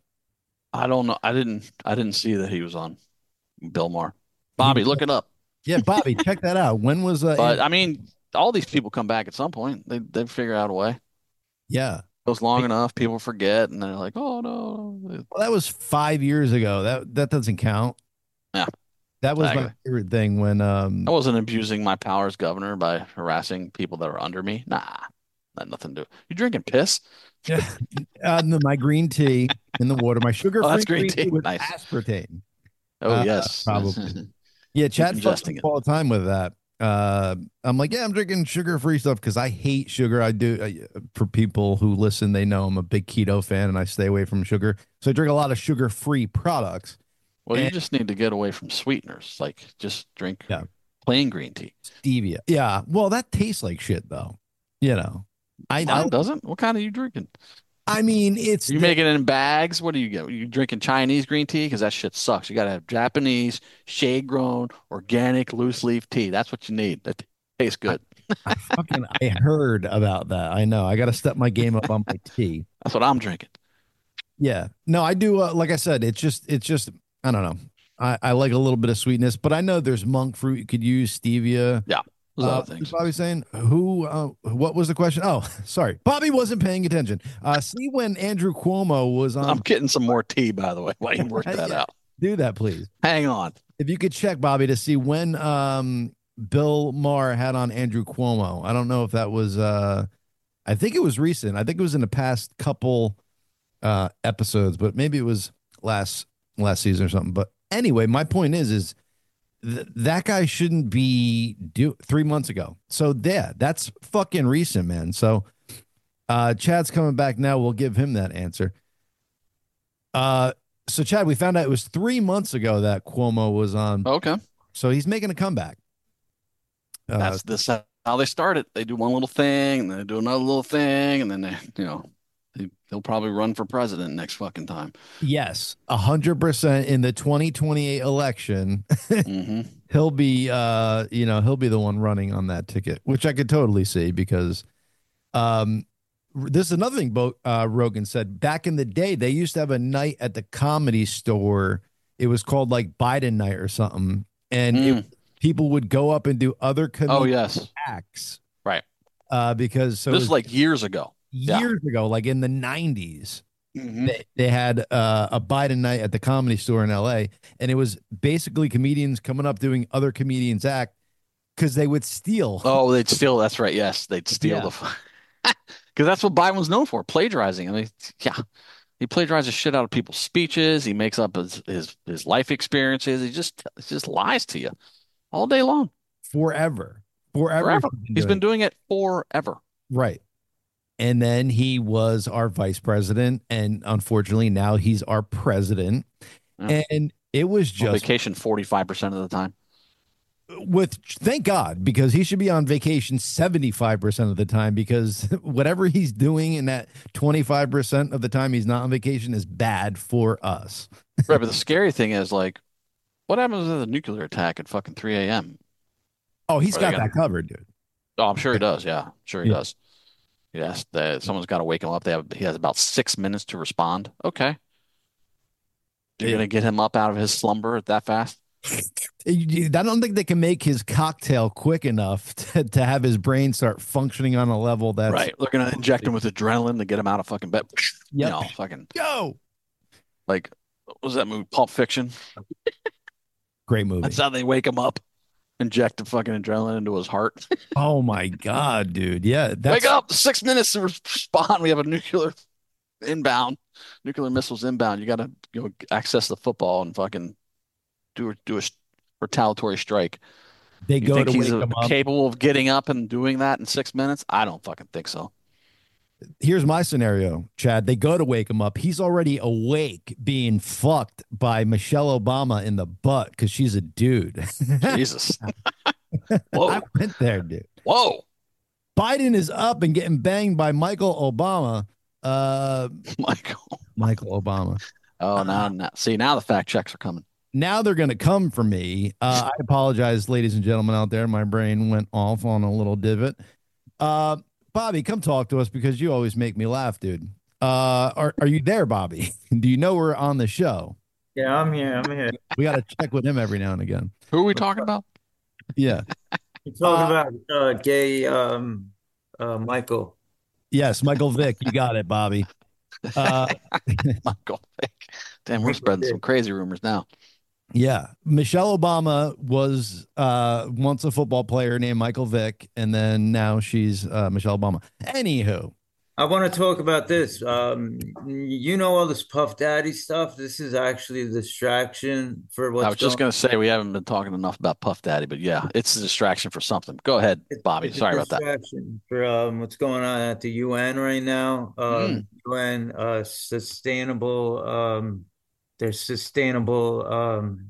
I don't know. I didn't. I didn't see that he was on Bill Maher. Bobby, was- look it up. Yeah, Bobby, check that out. When was uh, But I mean, all these people come back at some point. They they figure out a way. yeah. Goes long enough, people forget, and they're like, "Oh no." Well, that was five years ago. That that doesn't count. Yeah, That was my exactly. favorite thing when um I wasn't abusing my power as governor by harassing people that are under me. Nah, had nothing to do. You drinking piss? yeah, uh, no, my green tea in the water, my sugar-free Oh, that's green green tea. tea with Nice. aspartame. Oh Uh, yes, probably. Yeah, Chad fucks ingesting me it. all the time with that. Uh, I'm like, yeah, I'm drinking sugar-free stuff because I hate sugar. I do. Uh, for people who listen, they know I'm a big keto fan and I stay away from sugar. So I drink a lot of sugar-free products. Well, you And- just need to get away from sweeteners. Like, just drink Yeah. plain green tea. Stevia. Yeah. Well, that tastes like shit, though. You know, I I, Mine doesn't. What kind are you drinking? I mean, it's You the- make it in bags? What do you get? You drinking Chinese green tea? Because that shit sucks. You got to have Japanese, shade grown, organic, loose leaf tea. That's what you need. That tastes good. I fucking I heard about that. I know. I got to step my game up on my tea. That's what I'm drinking. Yeah. No, I do. Uh, like I said, it's just, it's just, I don't know. I, I like a little bit of sweetness, but I know there's monk fruit you could use, stevia. Yeah, those Uh, other what was things. Bobby saying who, uh, what was the question? Oh, sorry. Bobby wasn't paying attention. Uh, see when Andrew Cuomo was on, I'm getting some more tea, by the way, while you work that Yeah. out. do that, please. Hang on. If you could check Bobby to see when, um, Bill Maher had on Andrew Cuomo. I don't know if that was, uh, I think it was recent. I think it was in the past couple, uh, episodes, but maybe it was last, last season or something. But anyway, my point is, is th- that guy shouldn't be do three months ago. So yeah, that's fucking recent, man. So uh Chad's coming back now. We'll give him that answer. Uh so Chad, we found out it was three months ago that Cuomo was on. Okay. So he's making a comeback. Uh, That's this how they start it. They do one little thing, and then they do another little thing, and then they, you know, they, they'll probably run for president next fucking time. yes, a hundred percent in the twenty twenty-eight election. hmm He'll be uh you know he'll be the one running on that ticket, which I could totally see because um this is another thing Bo, uh, Rogan said back in the day they used to have a night at the Comedy Store. It was called like Biden night or something, and Mm. it, people would go up and do other Oh comedic yes, acts right. uh because so it This was is like years ago. yeah. years ago, like in the nineties. Mhm. They, they had uh, a Biden night at the Comedy Store in L A, and it was basically comedians coming up doing other comedians act because they would steal. Oh, they'd steal. That's right. Yes, they'd steal Yeah. the because that's what Biden was known for, plagiarizing. I mean, yeah, he plagiarizes shit out of people's speeches. He makes up his his, his life experiences. He just he just lies to you all day long, forever, forever. forever. he's been He's doing been doing it forever. it. Right. And then he was our vice president. And unfortunately, now he's our president. Yeah. And it was On just vacation forty-five percent of the time. with thank God, because he should be on vacation seventy-five percent of the time, because whatever he's doing in that twenty-five percent of the time he's not on vacation is bad for us. Right, but the scary thing is, like, what happens with a nuclear attack at fucking three a m? Oh, he's Are they got gonna- that covered, dude. Oh, I'm sure he does. Yeah, I'm sure he Yeah. does. Yes, the, someone's got to wake him up. They have, he has about six minutes to respond. Okay. You're Yeah. going to get him up out of his slumber that fast? I don't think they can make his cocktail quick enough to, to have his brain start functioning on a level that's Right. They're going to inject him with adrenaline to get him out of fucking bed. You Yep. know, fucking, Go. like, what was that movie? Pulp Fiction? Great movie. That's how they wake him up. Inject the fucking adrenaline into his heart. Oh my God, dude. Yeah. That's Wake up! Six minutes to respond. We have a nuclear inbound, nuclear missiles inbound. You got to you know access the football and fucking do a, do a retaliatory strike. they You go think to he's wake uh, him up. capable of getting up and doing that in six minutes? I don't fucking think so. Here's my scenario, Chad. They go to wake him up. He's already awake, being fucked by Michelle Obama in the butt because she's a dude. Jesus. I Whoa. went there, dude. Whoa. Biden is up and getting banged by Michael Obama. Uh, Michael. Michael Obama. Oh, now, now, see, now the fact checks are coming. Now they're going to come for me. Uh, I apologize, ladies and gentlemen out there. My brain went off on a little divot. Uh, Bobby, come talk to us because you always make me laugh, dude. Uh, are, are you there, Bobby? Do you know we're on the show? Yeah, I'm here. I'm here. We got to check with him every now and again. Who are we talking about? Yeah. You're talking Uh, about uh, gay um, uh, Michael. Yes, Michael Vick. You got it, Bobby. Uh, Michael Vick. Damn, we're spreading some crazy rumors now. yeah. Michelle Obama was uh, once a football player named Michael Vick, and then now she's uh, Michelle Obama. Anywho, I want to talk about this. Um, you know all this Puff Daddy stuff. This is actually a distraction for what's I was just going going to say we haven't been talking enough about Puff Daddy, but yeah, it's a distraction for something. Go ahead, Bobby. It's a Sorry about that. distraction for um, what's going on at the U N right now. Um, U N uh, sustainable. Um, there's sustainable um,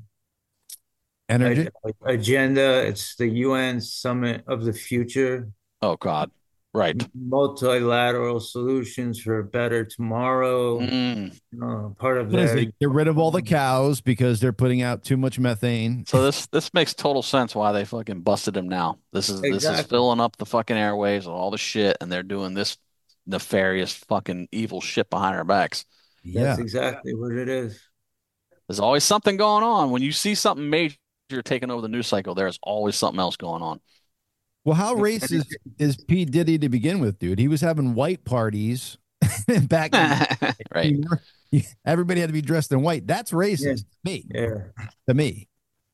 energy. ag- agenda. It's the U N Summit of the Future. Oh God. Right. Multilateral solutions for a better tomorrow. Mm. Uh, part of What is their it? Get rid of all the cows because they're putting out too much methane. So this this makes total sense why they fucking busted him now. This is this is Exactly. filling up the fucking airwaves with all the shit, and they're doing this nefarious fucking evil shit behind our backs. Yeah. That's exactly what it is. There's always something going on. When you see something major taking over the news cycle, there's always something else going on. Well, how racist is P. Diddy to begin with, dude? He was having white parties back in Right. everybody had to be dressed in white. That's racist to me. Yeah. To me.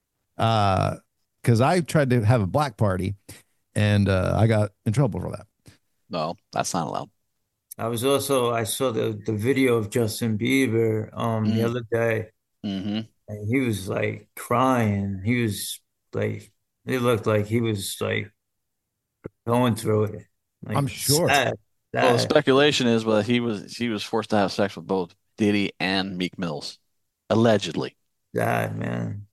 Uh, because I tried to have a black party and uh, I got in trouble for that. No, that's not allowed. I was also I saw the the video of Justin Bieber um the Mm. other day, Mm-hmm. and he was like crying. He was like it looked like he was like going through it. Like I'm sure. sad, Well, the sad. speculation is that he was he was forced to have sex with both Diddy and Meek Mills, allegedly. Sad, man.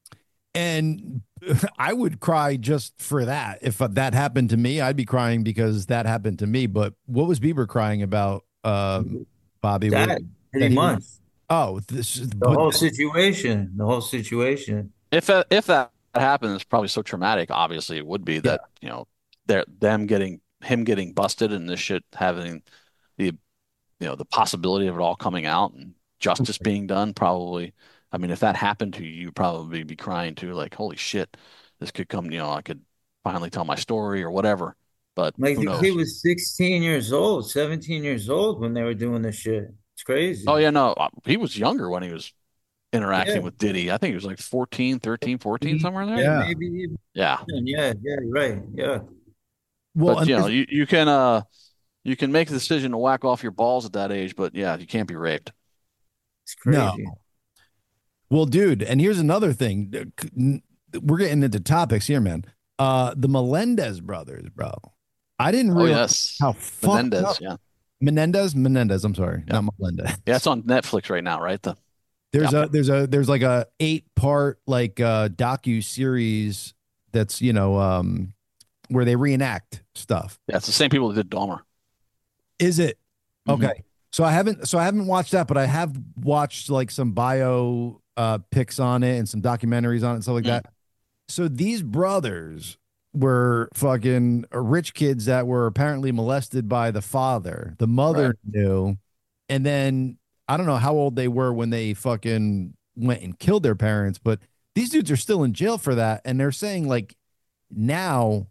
And I would cry just for that. If that happened to me, I'd be crying because that happened to me. But what was Bieber crying about, um, Bobby? What- That pretty he- much. oh, this, The but- whole situation. The whole situation. If that, if that happened, it's probably so traumatic. Obviously, it would be that you know they're them getting him getting busted and this shit having the you know the possibility of it all coming out and justice being done. Probably, I mean, if that happened to you, you'd probably be crying too, like, holy shit, this could come. You know, I could finally tell my story or whatever. But Like who the knows? kid was sixteen years old, seventeen years old when they were doing this shit. It's crazy. Oh yeah, no, he was younger when he was interacting Yeah. with Diddy. I think he was like fourteen, thirteen, fourteen, somewhere in there. Yeah. Maybe even, Yeah. yeah, yeah, right. Yeah. well, But and you know, this- you, you can uh you can make the decision to whack off your balls at that age, but yeah, you can't be raped. It's No. crazy. well, dude, and here's another thing. We're getting into topics here, man. Uh, the Melendez brothers, bro. I didn't Oh realize yes, how fucked Menendez. up Yeah, Menendez. Menendez. I'm sorry, yeah, not Melendez. yeah. It's on Netflix right now, right? The There's yeah, a there's a there's like a eight part like uh docu series that's you know um where they reenact stuff. yeah. It's the same people that did Dahmer. Is it Mhm. okay? So I haven't so I haven't watched that, but I have watched like some bio uh pics on it and some documentaries on it and stuff like Mm. that. So these brothers were fucking rich kids that were apparently molested by the father. The Right. mother knew, and then I don't know how old they were when they fucking went and killed their parents, but these dudes are still in jail for that, and they're saying like now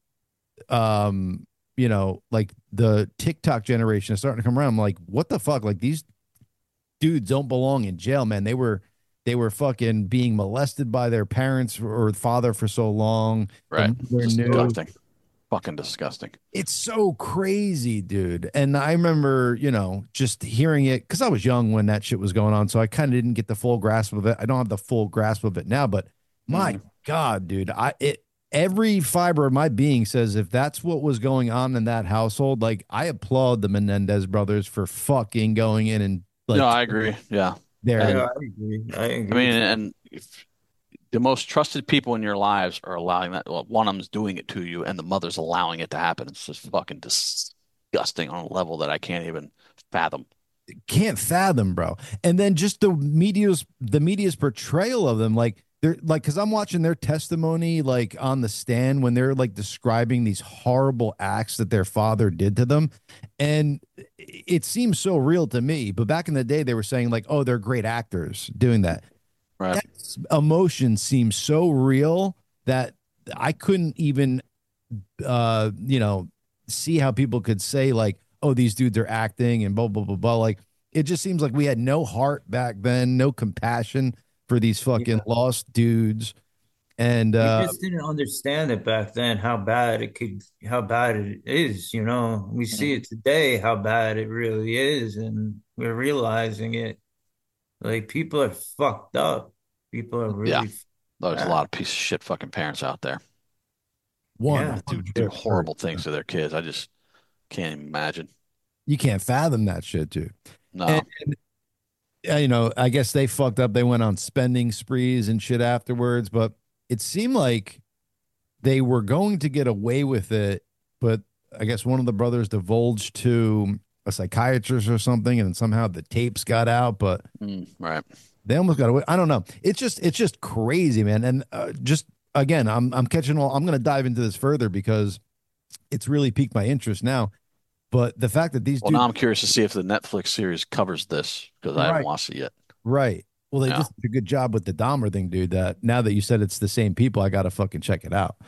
um you know like the TikTok generation is starting to come around. I'm like, what the fuck? Like these dudes don't belong in jail, man. They were they were fucking being molested by their parents or father for so long. The Right. mother knew. Disgusting. Fucking disgusting. It's so crazy, dude. And I remember, you know, just hearing it because I was young when that shit was going on. So I kind of didn't get the full grasp of it. I don't have the full grasp of it now, but my Mhm. God, dude, I it every fiber of my being says if that's what was going on in that household, like I applaud the Menendez brothers for fucking going in and No, like I agree. Yeah. there. And Yeah, I agree. I I agree. mean, and if the most trusted people in your lives are allowing that, well, one of them's doing it to you, and the mother's allowing it to happen. It's just fucking disgusting on a level that I can't even fathom. Can't fathom, bro. And then just the media's the media's portrayal of them, like they're like, because I'm watching their testimony, like on the stand when they're like describing these horrible acts that their father did to them, and it seems so real to me. But back in the day, they were saying like, oh, they're great actors doing that. Right. That emotion seems so real that I couldn't even, uh, you know, see how people could say like, "Oh, these dudes are acting," and blah blah blah blah. Like, it just seems like we had no heart back then, no compassion for these fucking Yeah. lost dudes. And We uh, just didn't understand it back then, how bad it could, how bad it is, you know. We see Mhm. it today, how bad it really is, and we're realizing it. Like people are fucked up. People are Yeah. really There's a bad. lot of piece of shit fucking parents out there one Yeah. that do do hundred horrible things percent. to their kids. I just can't even imagine. You can't fathom that shit, dude. And No. uh, you know, I guess they fucked up. They went on spending sprees and shit afterwards, but it seemed like they were going to get away with it, but I guess one of the brothers divulged to a psychiatrist or something, and somehow the tapes got out. But Mm, right. they almost got away. I don't know. It's just it's just crazy, man. And uh, just again, I'm I'm catching all. I'm going to dive into this further because it's really piqued my interest now. But the fact that these Well, now dudes, I'm curious to see if the Netflix series covers this because I haven't right, watched it yet. right. Well, they Yeah. just did a good job with the Dahmer thing, dude. That now that you said it's the same people, I got to fucking check it out.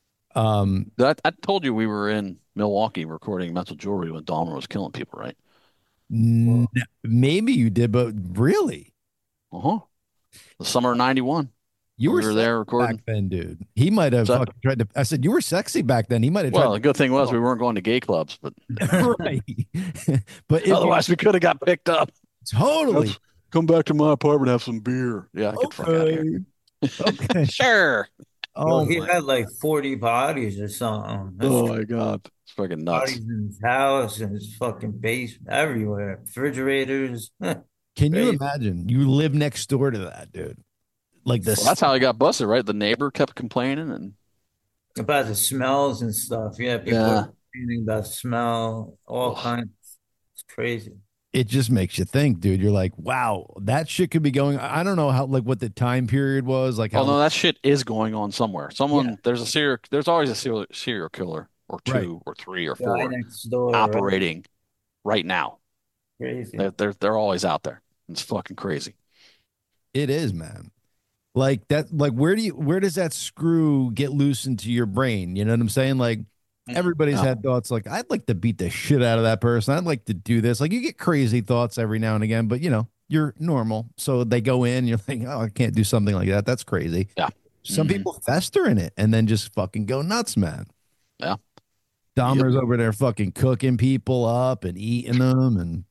Um, I, I told you we were in Milwaukee recording Mental Jewelry when Dahmer was killing people, right? n- Well, maybe you did, but really, Uh-huh. The summer of ninety-one. you We were were sexy there back recording. then, dude. He might have So, fucking tried to. I said you were sexy back then. He might have tried well, the good thing was we weren't going to gay clubs, but to. Right. But if you otherwise we could have got picked up. totally Let's come back to my apartment, have some beer. Yeah, get the fuck out of here. okay, okay. Sure. well, Oh he my, had like forty bodies or something. That's Oh my God. It's fucking nuts. bodies in his house and his fucking basement, everywhere. Refrigerators. can you Crazy. imagine? You live next door to that, dude. Like Well, this. that's how he got busted, right? The neighbor kept complaining and About the smells and stuff. Yeah, people are yeah. complaining about smell, all Ugh. kinds. It's crazy. It just makes you think, dude. You're like, wow, that shit could be going. I don't know how, like, what the time period was, like Oh how. no, that shit is going on somewhere. Yeah, Someone there's a serial there's always a serial serial killer or right. two or three or Guy four next door, right? operating right now. Crazy. They're they're they're always out there. It's fucking crazy. It is, man. Like that, like where do you where does that screw get loose into your brain? You know what I'm saying? Like everybody's Yeah. had thoughts like I'd like to beat the shit out of that person. I'd like to do this. Like you get crazy thoughts every now and again, but you know, you're normal. So they go in, you're like, oh, I can't do something like that. That's crazy. Yeah. Some Mhm. people fester in it and then just fucking go nuts, man. Yeah. Yep. Dahmer's over there fucking cooking people up and eating them, and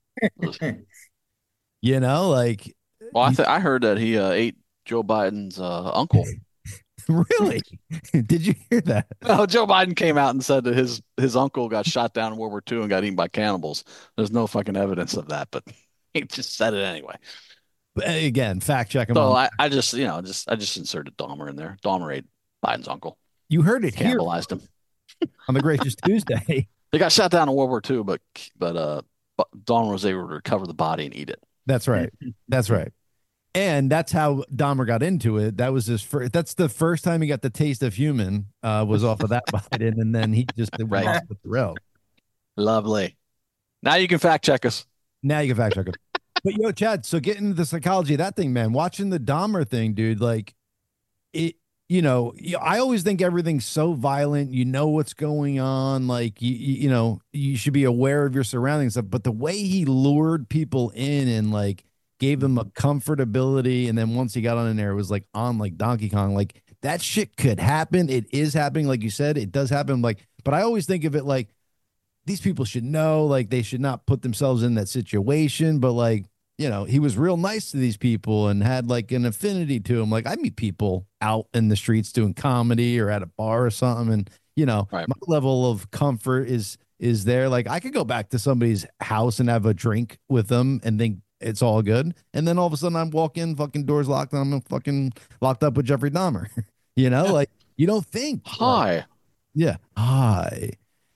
you know, like Well, I th I heard that he uh, ate Joe Biden's uh, uncle. Really? Did you hear that? No, Joe Biden came out and said that his his uncle got shot down in World War Two and got eaten by cannibals. There's no fucking evidence of that, but he just said it anyway. But again, fact check him So on. I, I just, you know, just I just inserted Dahmer in there. Dahmer ate Biden's uncle, You heard it here cannibalized him. on the Gracious Tuesday. They got shot down in World War Two, but but uh, Dahmer was able to recover the body and eat it. That's right. That's right. And that's how Dahmer got into it. That was his first. That's the first time he got the taste of human. Uh, was off of that Biden, and then he just went Right. off the rail. Lovely. Now you can fact check us. Now you can fact check it. But yo, Chad. So getting into the psychology of that thing, man. Watching the Dahmer thing, dude. Like it. You know, y- I always think everything's so violent. You know what's going on. Like you, you, you know, you should be aware of your surroundings. But the way he lured people in and like gave them a comfortability, and then once he got on in there, it was like on like Donkey Kong. Like that shit could happen. It is happening, like you said. It does happen. Like, but I always think of it like these people should know. Like they should not put themselves in that situation. But like you know, he was real nice to these people and had like an affinity to them. Like I meet people out in the streets doing comedy or at a bar or something, and you know, Right. my level of comfort is is there. Like I could go back to somebody's house and have a drink with them and think it's all good, and then all of a sudden I'm walking, fucking doors locked, and I'm fucking locked up with Jeffrey Dahmer. You know, like you don't think. like- Hi. yeah. Hi.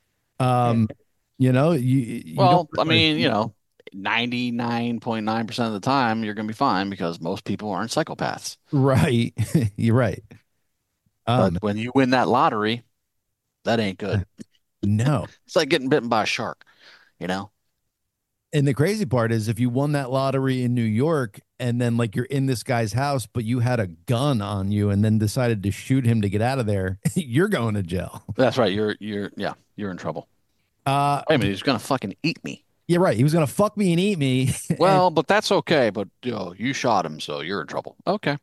Um, you know, you. you Well, don't I mean, you know, ninety-nine point nine percent of the time you're going to be fine because most people aren't psychopaths. right. You're right. Um, But when you win that lottery, that ain't good. no. It's like getting bitten by a shark, you know? And the crazy part is if you won that lottery in New York and then like you're in this guy's house, but you had a gun on you and then decided to shoot him to get out of there, you're going to jail. That's right. You're, you're, yeah, you're in trouble. Uh, Wait a minute, he's going to fucking eat me. you're right. He was going to fuck me and eat me. Well, but that's okay. But, you know, you shot him, so you're in trouble. Okay.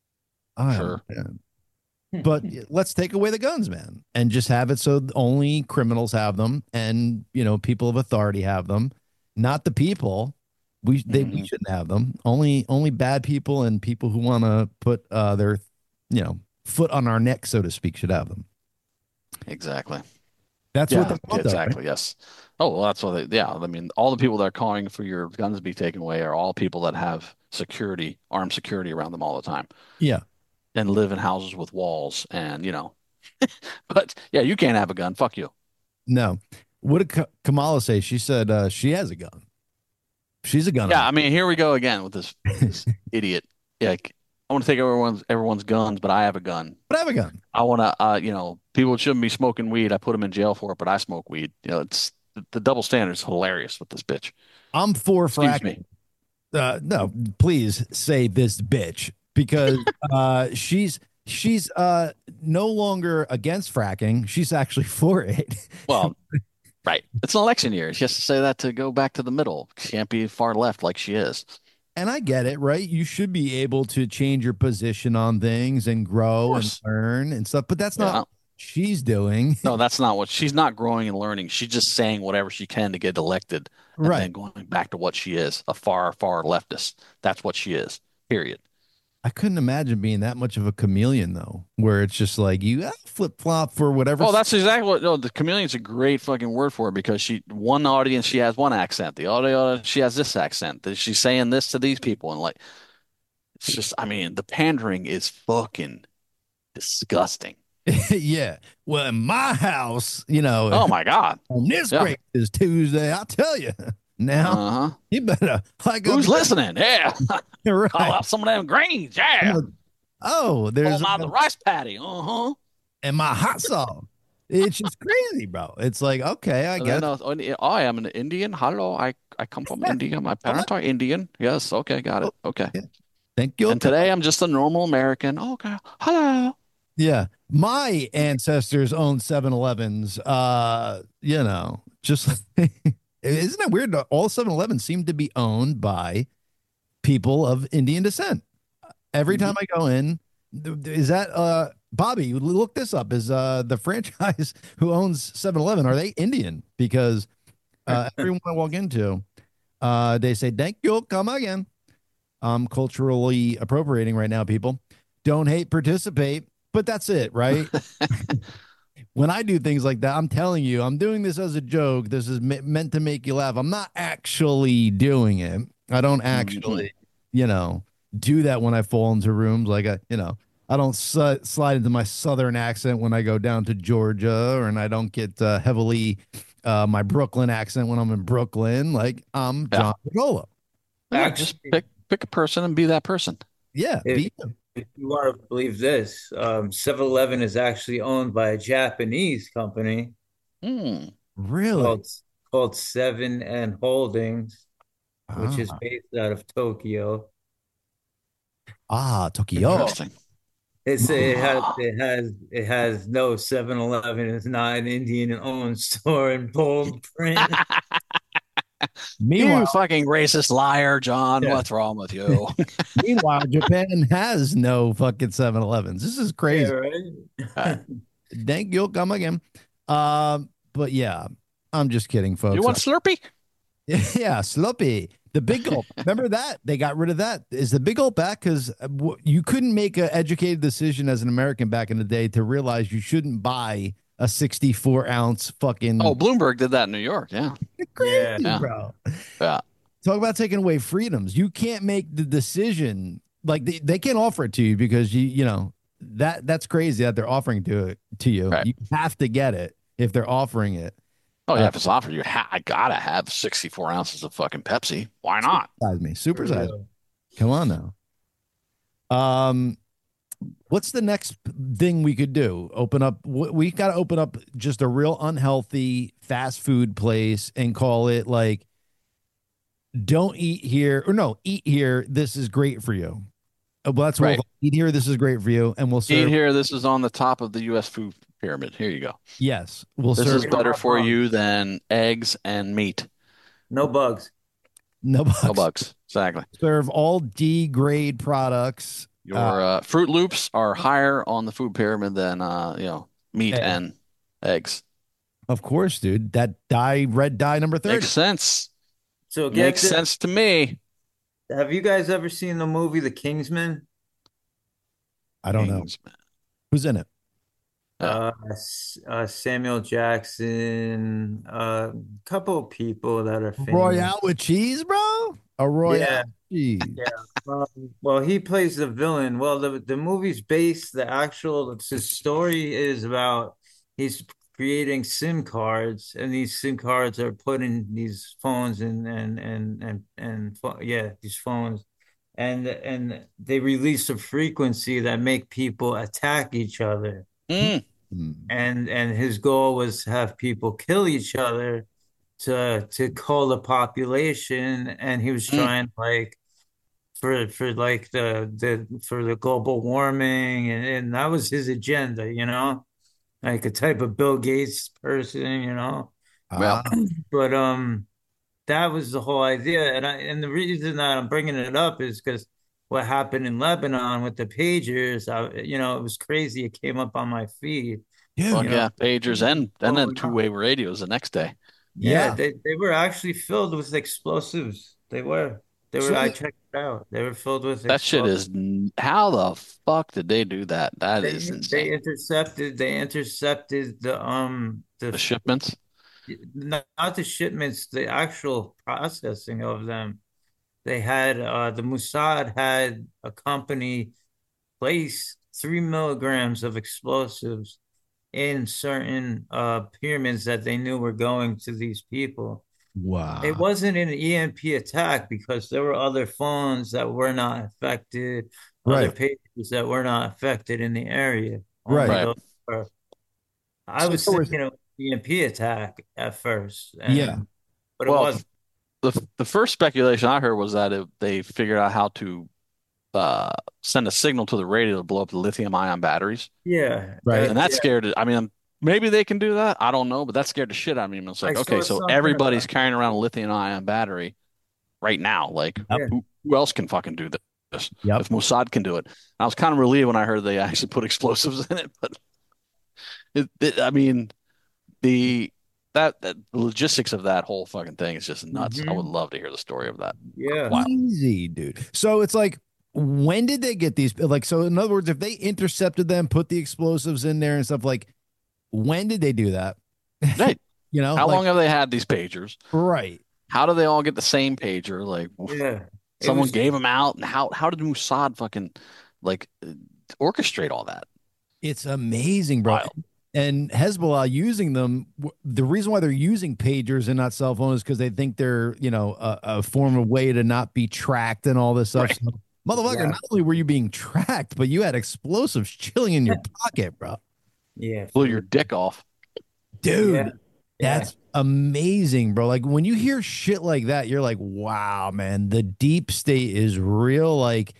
I Sure. understand. But let's take away the guns, man, and just have it so only criminals have them and, you know, people of authority have them, not the people. We they we Mhm. shouldn't have them. Only only bad people and people who want to put uh, their, you know, foot on our neck, so to speak, should have them. Exactly. That's Yeah, what they want, though, right? exactly. Yes. Oh, well, that's what they, yeah. I mean, all the people that are calling for your guns to be taken away are all people that have security, armed security around them all the time Yeah. and live in houses with walls and, you know, but yeah, you can't have a gun. Fuck you. No. What did Ka- Kamala say? She said uh, she has a gun. She's a gun. Yeah. I mean, here we go again with this, this idiot. Yeah. like, I want to take everyone's, everyone's guns, but I have a gun. But I have a gun. I want to, uh, you know, people shouldn't be smoking weed. I put them in jail for it, but I smoke weed. You know, it's the, the double standard is hilarious with this bitch. I'm for Excuse fracking. me. Uh, no, please say this bitch because uh, she's she's uh, no longer against fracking. She's actually for it. Well, right. It's an election year. She has to say that to go back to the middle. She can't be far left like she is. And I get it, right? You should be able to change your position on things and grow and course. learn and stuff. But that's not Yeah. what she's doing. No, that's not what she's not growing and learning. She's just saying whatever she can to get elected and Right. then going back to what she is, a far, far leftist. That's what she is. Period. I couldn't imagine being that much of a chameleon, though, where it's just like you flip flop for whatever. Well, that's exactly what no, the chameleon's a great fucking word for it because she one audience she has one accent, the other audience she has this accent. That she's saying this to these people and like it's just I mean, the pandering is fucking disgusting. yeah. Well, in my house, you know, Oh my God. on this Yeah. great is Tuesday, I'll tell you. Now Uh-huh. you better like Who's listening? Yeah. right. Call out some of them greens. Yeah. Oh, Pull there's them out of the rice patty. Uh-huh. and my hot sauce. It's just crazy, bro. It's like, okay, I And guess. then, uh, oh, I am an Indian. Hello. I, I come from India. My parents are Indian. Yes. Okay. Got it. Okay. Thank you. And today I'm just a normal American. Okay. Hello. Yeah. My ancestors owned seven elevens. Uh, you know, just isn't it weird? that all seven elevens seem to be owned by people of Indian descent. Every time I go in, th- is that uh Bobby, look this up. Is uh the franchise who owns seven eleven, are they Indian? Because uh everyone I walk into, uh they say, thank you, come again. I'm culturally appropriating right now, people. Don't hate, participate. but that's it, right? When I do things like that, I'm telling you, I'm doing this as a joke. This is me- meant to make you laugh. I'm not actually doing it. I don't actually, mm-hmm. you know, do that when I fall into rooms. Like, I, you know, I don't su- slide into my Southern accent when I go down to Georgia, and I don't get uh, heavily uh, my Brooklyn accent when I'm in Brooklyn. Like, I'm John Pagolo. Yeah, just pick pick a person and be that person. Yeah, if, be if you want to believe this, um, seven eleven is actually owned by a Japanese company. Mm. Really? Called, called Seven and Holdings, ah. which is based out of Tokyo. Ah, Tokyo. Interesting. It's it has it has it has no seven eleven. It's not an Indian owned store in bold print. Meanwhile, you fucking racist liar, John. Yeah. What's wrong with you? Meanwhile, Japan has no fucking seven elevens. This is crazy. Yeah, right? Thank you. Come again. Um, but yeah, I'm just kidding, folks. You want Slurpee? Yeah, Slurpee. The Big Gulp. Remember that? They got rid of that. Is the Big Gulp back? Because you couldn't make an educated decision as an American back in the day to realize you shouldn't buy a sixty-four ounce fucking. Oh, Bloomberg did that in New York. Yeah. Crazy, yeah. bro. Yeah. Talk about taking away freedoms. You can't make the decision. Like they, they can't offer it to you because you, you know, that that's crazy that they're offering to it to you. Right. You have to get it if they're offering it. Oh yeah, uh, if it's offered, you ha- I gotta have sixty-four ounces of fucking Pepsi. Why not? Supersize me, supersize me. Come on now. Um, what's the next thing we could do? Open up. We got to open up just a real unhealthy fast food place and call it like, "Don't eat here," or no, "Eat here. This is great for you." Well, that's right. We'll eat here. This is great for you, and we'll serve. Eat here. This is on the top of the U S food pyramid. Here you go. Yes, we'll this serve. is better for you than eggs and meat. No bugs. No bugs. No bugs. Exactly. Serve all D grade products. Your uh, uh, Fruit Loops are higher on the food pyramid than uh, you know, meat egg. and eggs. Of course, dude. That dye, red dye number thirty. Makes sense. So makes this. sense to me. Have you guys ever seen the movie The Kingsman? I don't Kingsman. know. Who's in it? Uh, uh, Samuel Jackson, a uh, couple of people that are famous. Royale with cheese, bro? A Royale yeah. with cheese. Yeah. Um, well, he plays the villain. Well, the the movie's based, the actual his story is about he's creating SIM cards, and these SIM cards are put in these phones and and and and and yeah, these phones. And and they release a frequency that make people attack each other. Mm. And and his goal was to have people kill each other to to cull the population, and he was trying mm. like for for like the the for the global warming, and, and that was his agenda, you know, like a type of Bill Gates person, you know. Well, but um, that was the whole idea, and I and the reason that I'm bringing it up is because what happened in Lebanon with the pagers, I, you know, it was crazy. It came up on my feed. Yeah, well, yeah, pagers and and then two-way radios the next day. Yeah, yeah, they they were actually filled with explosives. They were. They were. So, I checked it out. They were filled with. That explosives. shit is. How the fuck did they do that? That they, is insane. They intercepted. They intercepted the um the, the shipments. Not, not the shipments. The actual processing of them. They had uh, the Mossad had a company place three milligrams of explosives in certain uh, pyramids that they knew were going to these people. Wow. It wasn't an E M P attack because there were other phones that were not affected, right. other pages that were not affected in the area. Right. right. Were, I was so thinking of E M P attack at first. And, yeah. But it well, wasn't. The, the first speculation I heard was that it, they figured out how to uh, send a signal to the radio to blow up the lithium ion batteries. Yeah. Right. And that yeah. scared it. I mean, maybe they can do that. I don't know, but that scared the shit out of me. It's like, okay, so everybody's carrying around a lithium ion battery right now. Like, yep. who, who else can fucking do this? Yep. If Mossad can do it. I was kind of relieved when I heard they actually put explosives in it, but it, it, I mean, the that, that the logistics of that whole fucking thing is just nuts. Mm-hmm. I would love to hear the story of that. Yeah. Wow. Easy, dude. So it's like, when did they get these? Like, so in other words, if they intercepted them, put the explosives in there and stuff, like, when did they do that? Right. You know, How like, long have they had these pagers? right. How do they all get the same pager? Like, Yeah. It someone was, gave them out, and how how did Mossad fucking like uh, orchestrate all that? It's amazing, bro. Wild. And Hezbollah using them, w- the reason why they're using pagers and not cell phones is because they think they're, you know, a, a form of way to not be tracked and all this stuff. Right. So, motherfucker, Yeah. not only were you being tracked, but you had explosives chilling in your pocket, bro. yeah. Blew your dick off. Dude, Yeah. Yeah. that's amazing, bro. Like when you hear shit like that, you're like, wow, man, the deep state is real. Like,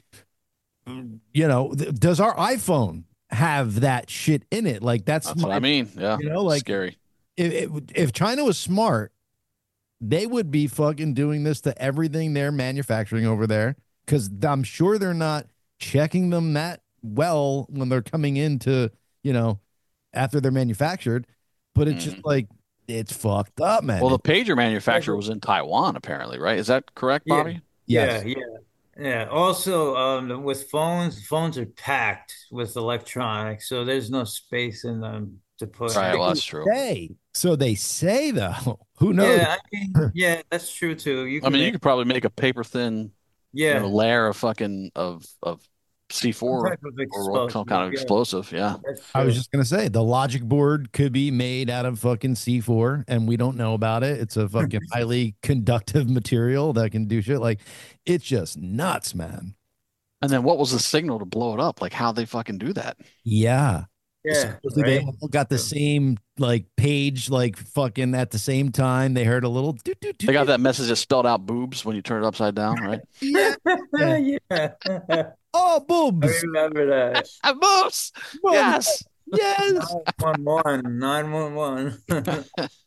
you know, th- does our iPhone have that shit in it? Like, that's, That's what I mean. Yeah. you know, like, Scary. if, if if China was smart, they would be fucking doing this to everything they're manufacturing over there. Because I'm sure they're not checking them that well when they're coming into, you know, after they're manufactured. But it's just like, it's fucked up, man. Well, the pager manufacturer was in Taiwan, apparently, right? Is that correct, Yeah. Bobby? Yes. Yeah. Yeah. Yeah. Also, um, with phones, phones are packed with electronics, so there's no space in them to put. Right. Well, that's true. Say. So they say, though. Who knows? Yeah, I mean, yeah, that's true too. You I can mean, you make, could probably make a paper thin, you yeah, know, layer of fucking of of C some four type of or some explosive. kind of Yeah, explosive. Yeah. that's I was true. just gonna say the logic board could be made out of fucking C four, and we don't know about it. It's a fucking highly conductive material that can do shit. Like, it's just nuts, man. And then what was the signal to blow it up? Like how they fucking do that? Yeah. Yeah, Supposedly they right. all got the same like page, like fucking at the same time. They heard a little. Doot, doot, doot, They got doot. that message that spelled out boobs when you turn it upside down, right? Yeah. Yeah. Yeah. Oh, I boobs. remember that. Ah, boobs. Boobs. Yes. Yes. nine one one, nine one one.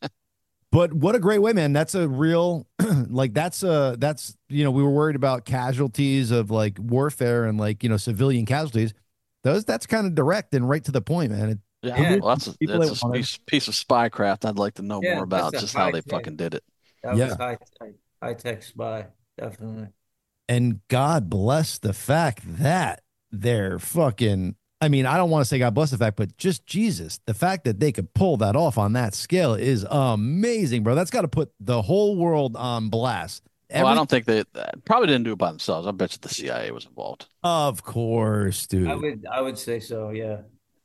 But what a great way, man. That's a real, like, that's a, that's, you know, we were worried about casualties of like warfare and like, you know, civilian casualties. Those, that's kind of direct and right to the point, man. It, Yeah. Yeah. Well, that's a, People that's that a wanted- piece, piece of spycraft I'd like to know Yeah, more about, that's a just how they high-tech- fucking did it. That Yeah. was high tech, high tech spy, definitely. and God bless the fact that they're fucking, I mean, I don't want to say God bless the fact, but just Jesus, the fact that they could pull that off on that scale is amazing, bro. That's got to put the whole world on blast. Well, I Every- don't think they uh, probably didn't do it by themselves. I bet you the C I A was involved. Of course, dude. I would, I would say so. Yeah.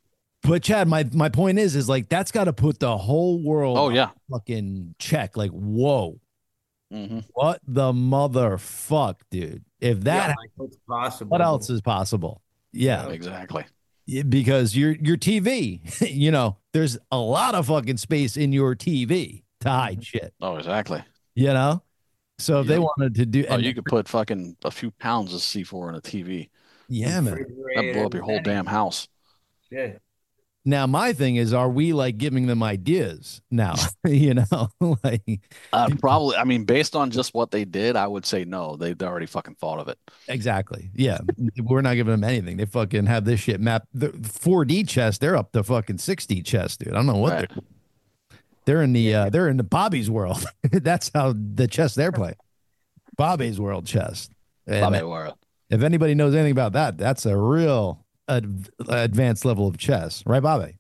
But Chad, my my point is, is like that's got to put the whole world Oh on yeah. fucking check. Like, whoa, hmm what the motherfuck, dude? If that, Yeah, like, what's possible? what else is possible? Yeah, Exactly. Yeah, because your your T V, you know, there's a lot of fucking space in your T V to hide shit. Oh, exactly. You know, so if they Yeah. wanted to do, Oh, and- you could put fucking a few pounds of C four in a T V. yeah, man. That'd blow up your whole damn house. Yeah. Now my thing is, are we like giving them ideas now? You know, like Uh, probably. I mean, based on just what they did, I would say no. They they already fucking thought of it. exactly. Yeah, we're not giving them anything. They fucking have this shit mapped. The four D chess, they're up to fucking six D chess, dude. I don't know what Right. they're. They're in the uh, they're in the Bobby's world. That's how the chess they're playing. Bobby's world chess. And Bobby World. if anybody knows anything about that, that's a real ad- advanced level of chess, right, Bobby?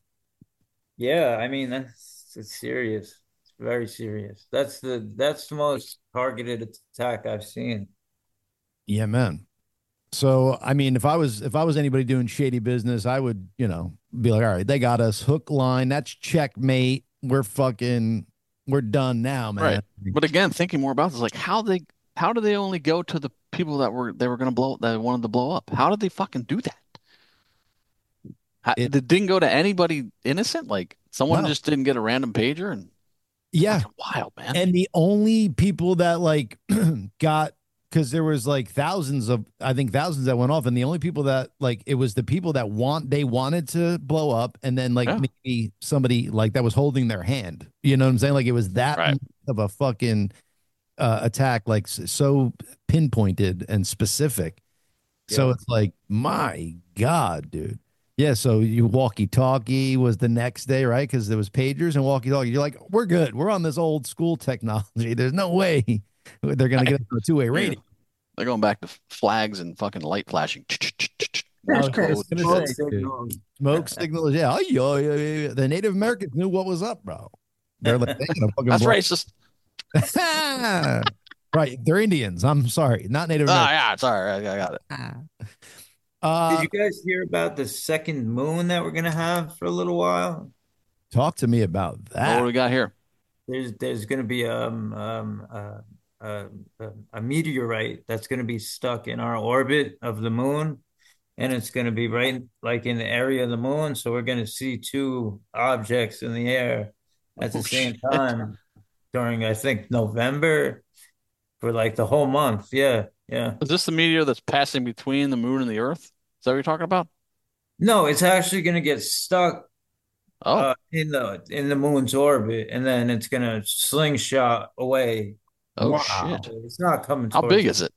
Yeah. I mean, that's it's serious. It's very serious. That's the that's the most targeted attack I've seen. Yeah, man. So, I mean, if I was if I was anybody doing shady business, I would, you know, be like, all right, they got us hook line. That's checkmate. We're fucking we're done now, man. Right. But again, thinking more about this, like how they how do they only go to the people that were they were going to blow that wanted to blow up? How did they fucking do that? How, It- it didn't go to anybody innocent. Like someone No. just didn't get a random pager and Yeah. fucking wild, man. And the only people that like got because there was like thousands of I think thousands that went off, and the only people that like it was the people that want they wanted to blow up, and then like Yeah. maybe somebody like that was holding their hand. You know what I'm saying? Like it was that Right. of a fucking uh, attack, like s- so pinpointed and specific. So Yeah. it's like, my God, dude. Yeah, so you walkie-talkie was the next day, right? Because there was pagers and walkie-talkie. You're like, we're good. We're on this old school technology. There's no way they're gonna get a two-way radio. They're going back to flags and fucking light flashing. I Morse was code. just gonna Smoke say, dude, signals. smoke signals. Yeah, oh, yeah, yeah, yeah, yeah. The Native Americans knew what was up, bro. They're like, they gonna fucking That's blow. racist. Right, they're Indians. I'm sorry, not Native Ah, Americans. yeah, sorry, I, I got it. Did Uh, you guys hear about the second moon that we're gonna have for a little while? talk to me about Know what that. we got here? There's there's gonna be um um uh, uh, uh, a meteorite that's gonna be stuck in our orbit of the moon, and it's gonna be right like in the area of the moon. So we're gonna see two objects in the air at the Oh same shit! time during I think November for like the whole month. Yeah, yeah. Is this the meteor that's passing between the moon and the Earth? Is that what you're talking about? No, it's actually gonna get stuck Oh, uh in the in the moon's orbit, and then it's gonna slingshot away. oh Wow. shit! It's not coming How big towards. is it?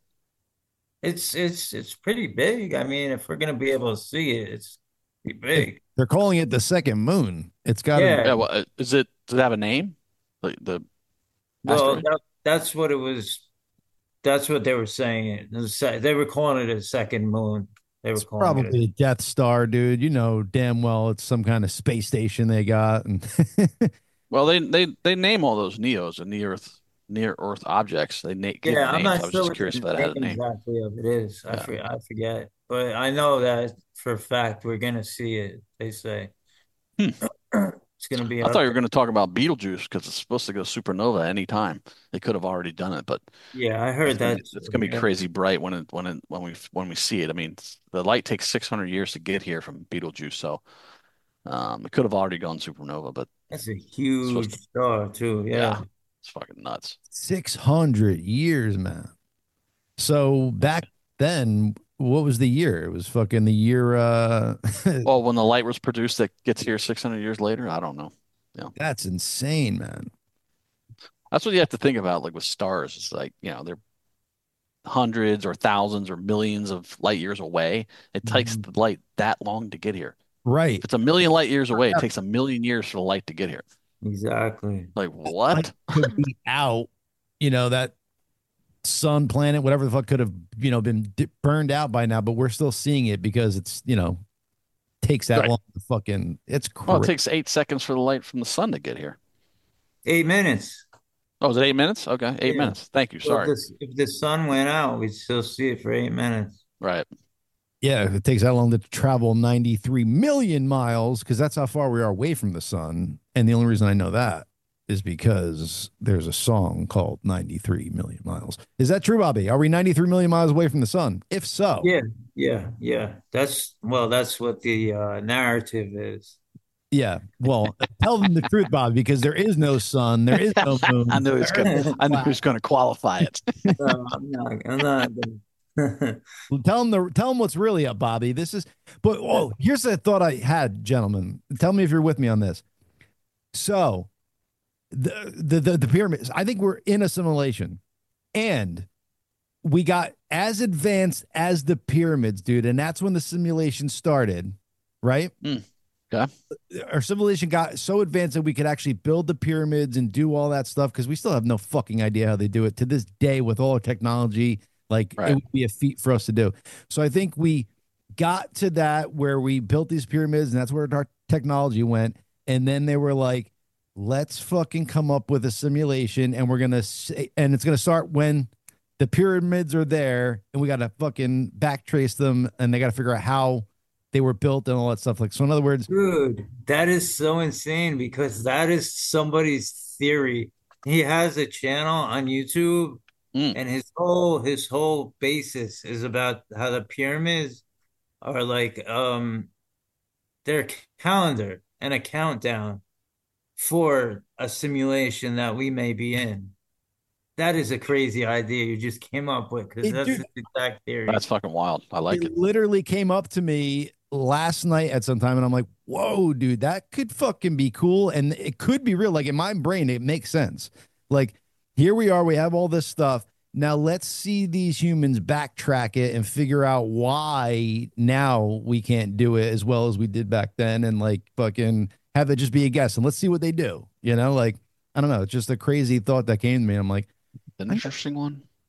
It's it's it's pretty big. I mean, if we're gonna be able to see it, it's pretty If big. they're calling it the second moon, it's got to be. Yeah, Yeah. well, uh, is it? Does it have a name? The the Well, asteroid? that, that's what it was. That's what they were saying. It the se- they were calling it a second moon. They were It's calling it. probably a Death Star, dude. You know damn well it's some kind of space station they got. And Well, they they they name all those neos and near Earth near Earth objects. They na give Yeah, them I'm names. not I was sure just what curious if the that name had a name. exactly of it is. I Yeah. for, I forget, but I know that for a fact we're gonna see it. They say Hmm. it's gonna be I thought up you were there. going to talk about Betelgeuse because it's supposed to go supernova any time. They could have already done it, but Yeah, I it's heard gonna that be it's gonna too. be Yeah. crazy bright when it when it when we when we see it. I mean, the light takes six hundred years to get here from Betelgeuse, so um, it could have already gone supernova, but That's a it's supposed huge to. star too. Yeah, Yeah. it's fucking nuts. six hundred years, man. So back then, what was the year? It was fucking the year. Uh, Well, when the light was produced that gets here six hundred years later, I don't know. Yeah, that's insane, man. that's what you have to think about. Like with stars, it's like you know they're hundreds or thousands or millions of light years away. It takes Mhm. the light that long to get here. Right. If it's a million light years away, it takes a million years for the light to get here. Exactly. Like Like what? could be out, you know, that sun, planet, whatever the fuck could have, you know, been di- burned out by now, but we're still seeing it because it's, you know, takes that Right. long to fucking, it's Well, it crazy. takes eight seconds for the light from the sun to get here. Eight minutes. Oh, is it eight minutes? Okay, eight Yeah. minutes. Thank you. So if Sorry. the, if the sun went out, we'd still see it for eight minutes. Right. Yeah, if it takes that long to travel ninety-three million miles, because that's how far we are away from the sun. And the only reason I know that is because there's a song called ninety-three million miles. Is that true, Bobby? Are we ninety-three million miles away from the sun? If so, Yeah, yeah, yeah. That's well, that's what the uh, narrative is. yeah. Well, tell them the truth, Bobby, because there is no sun, there is no moon. I knew he's gonna. I knew he was gonna qualify it. No, I'm not. I'm not. Gonna... Tell them the tell them what's really up, Bobby. This is, but oh, here's a thought I had, gentlemen. Tell me if you're with me on this. So, the the the, the pyramids. I think we're in a simulation, and we got as advanced as the pyramids, dude, and that's when the simulation started, right? Mm, okay. Our civilization got so advanced that we could actually build the pyramids and do all that stuff because we still have no fucking idea how they do it to this day with all our technology. Like Right. it would be a feat for us to do. So I think we got to that where we built these pyramids and that's where our technology went. And then they were like, let's fucking come up with a simulation and we're going to say, and it's going to start when the pyramids are there and we got to fucking backtrace them and they got to figure out how they were built and all that stuff. Like, so in other words, Dude, that is so insane because that is somebody's theory. He has a channel on YouTube, Mm, and his whole his whole basis is about how the pyramids are like um their calendar and a countdown for a simulation that we may be in. That is a crazy idea you just came up with because it, that's dude, his exact theory. that's fucking wild. I like it it. literally came up to me last night at some time and I'm like, whoa, dude, that could fucking be cool. And it could be real. Like in my brain, it makes sense. Like here we are, we have all this stuff. Now let's see these humans backtrack it and figure out why now we can't do it as well as we did back then and like fucking have it just be a guess and let's see what they do. You know, like I don't know, it's just a crazy thought that came to me. I'm like, An interesting one.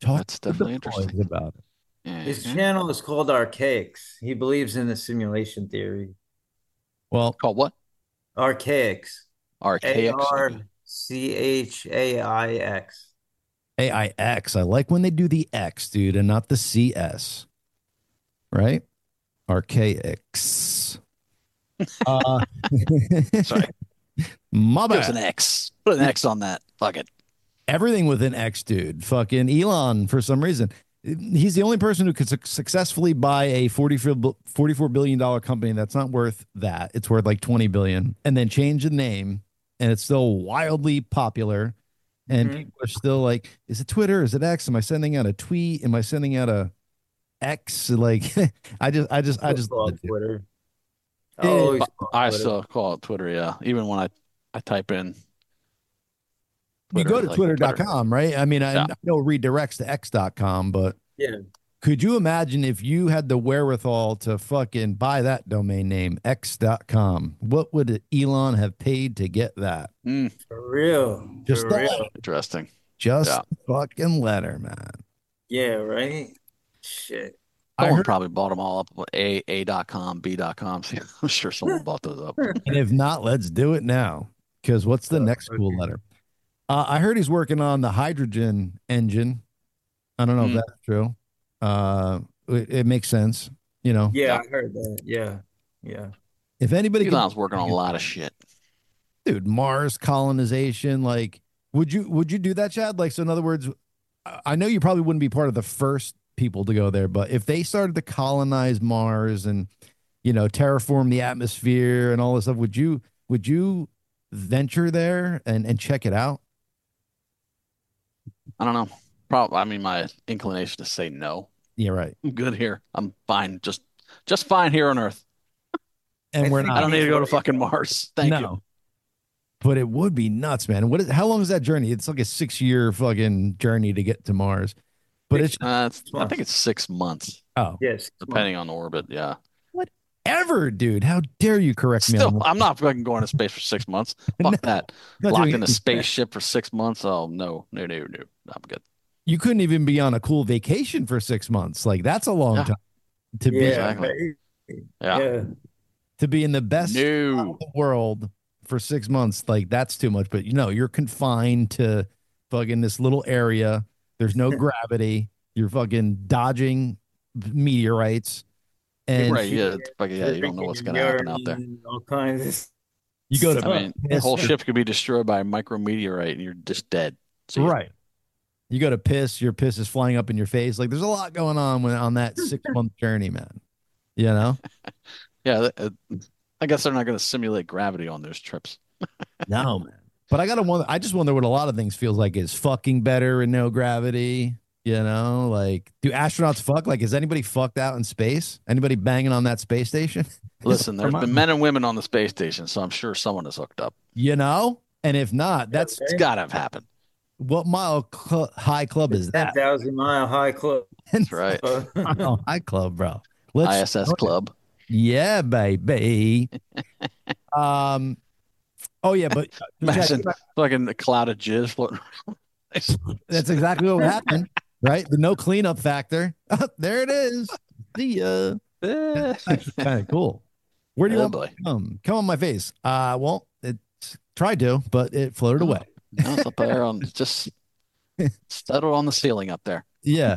Talk That's to the definitely boys interesting. about it. His Mhm. channel is called Archaics. He believes in the simulation theory. Well, Called what? Archaics. A Archaics. Okay. R C H A I X. A I X. I like when they do the X, dude, and not the C S. Right? Archaics. Uh, Sorry. my Give us bad. an X. Put an X on that. Fuck it. Everything with an X, dude. Fucking Elon, for some reason. He's the only person who could su- successfully buy a forty-four billion dollars company that's not worth that. It's worth like twenty billion dollars and then change the name, and it's still wildly popular. And Mhm. people are still like, is it Twitter? Is it X? Am I sending out a tweet? Am I sending out a X? Like, I just, I just, I Still just call love it it. Twitter. It I'll is. always call it I Twitter. still call it Twitter. Yeah. Even when I, I type in You Twitter, go to like twitter dot Twitter. com, right? I mean, I, Yeah. I know it redirects to x dot com, but Yeah. could you imagine if you had the wherewithal to fucking buy that domain name, x dot com? What would Elon have paid to get that? Mm, For real. Just For the real. letter. interesting. Just Yeah. the fucking letter, man. Yeah, right? Shit. I Someone heard, probably bought them all up. A A dot com, B dot com. I'm sure someone bought those up. and if not, let's do it now. Because what's the So, next cool okay. letter? Uh, I heard he's working on the hydrogen engine. I don't know if Mm. that's true. Uh, it, it makes sense. You know, Yeah, Yeah. I heard that. Yeah. Yeah. if anybody could, Elon's working on a lot of shit. dude, Mars colonization, like, would you would you do that, Chad? Like, so in other words, I I know you probably wouldn't be part of the first people to go there, but if they started to colonize Mars and, you know, terraform the atmosphere and all this stuff, would you would you venture there and and check it out? I don't know. Probably. I mean, my inclination to say no. Yeah, right. I'm good here. I'm fine. Just, just fine here on Earth. And I we're think I not. don't need to he's go to right. fucking Mars. Thank no. you. But it would be nuts, man. What is how long is that journey? It's like a six year fucking journey to get to Mars. But it's Uh, it's, Six I months. think it's six months, oh Yes. depending on orbit. Yeah. whatever, dude. How dare you correct me Still, on I'm not fucking going to space for six months. No, Fuck that. not Locked doing in a anything. spaceship for six months. Oh no, no, no, no. I'm good. You couldn't even be on a cool vacation for six months. Like that's a long Yeah. time to be Yeah. Exactly. right? Yeah. Yeah. to be in the best spot in No. the world for six months. Like that's too much. But you know, you're confined to fucking this little area. There's no gravity. You're fucking dodging meteorites, and Right. Yeah. Fucking, yeah. You don't know Drinking what's and going to happen out there. urine, all kinds of you go to stuff. I mean, the piss whole or- ship could be destroyed by a micrometeorite and you're just dead. See ya. right. You go to piss, your piss is flying up in your face. Like there's a lot going on when on that six month journey, man. You know? Yeah. th- uh, I guess they're not going to simulate gravity on those trips. No, man. But I gotta wonder. I just wonder what a lot of things feels like. Is fucking better in no gravity? You know, like do astronauts fuck? Like, is anybody fucked out in space? Anybody banging on that space station? Listen, there's been men and women on the space station, so I'm sure someone is hooked up. You know, and if not, that's It's got to have happened. what mile cl- high club is ten that? thousand mile high club. That's right. Mile high club, bro. Let's I S S Club. yeah, baby. um. Oh yeah, but Imagine fucking the cloud of jizz floating around. that's exactly what happened, right? The no cleanup factor. There it is. See ya. Eh. Kind of cool. Where do you Oh, want boy. me to come? Come on my face. Uh, well, it tried to, but it floated Oh. away. No, it's up there on just settle on the ceiling up there. Yeah.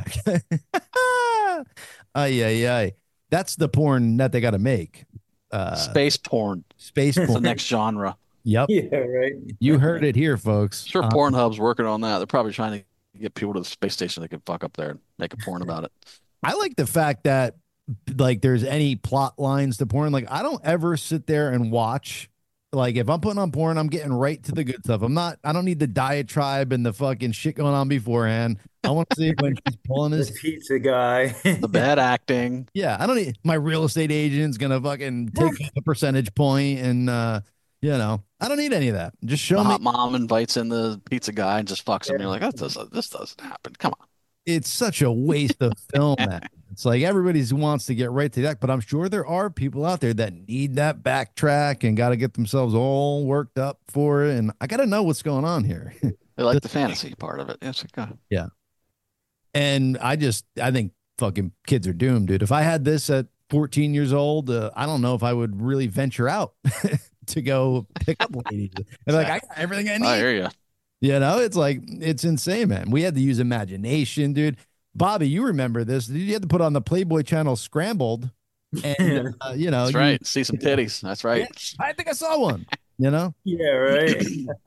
Ay, ay, ay. That's the porn that they got to make. Uh, Space porn. space It's the porn. next genre. Yep. Yeah, right. You heard it here, folks. Sure, Uh, Pornhub's working on that. They're probably trying to get people to the space station that can fuck up there and make a porn about it. I like the fact that like there's any plot lines to porn. Like I don't ever sit there and watch. Like if I'm putting on porn, I'm getting right to the good stuff. I'm not. I don't need the diatribe and the fucking shit going on beforehand. I want to see when she's pulling The his. pizza guy. The bad acting. Yeah, I don't need my real estate agent's gonna fucking take a percentage point, and uh, you know, I don't need any of that. Just show The me. hot mom invites in the pizza guy and just fucks him. You're like, this doesn't, this doesn't happen. Come on. It's such a waste of film, man. It's like everybody wants to get right to that, but I'm sure there are people out there that need that backtrack and got to get themselves all worked up for it. And I got to know what's going on here. They like the fantasy part of it. It's like, uh, And And I just, I think fucking kids are doomed, dude. If I had this at fourteen years old, uh, I don't know if I would really venture out to go pick up ladies. And like, I got everything I need. I hear you. You know, it's like, it's insane, man. We had to use imagination, dude. Bobby, you remember this. You had to put on the Playboy channel Scrambled. And, uh, you know, That's you, right. See some titties. That's right. yeah, I think I saw one, you know? Yeah, right.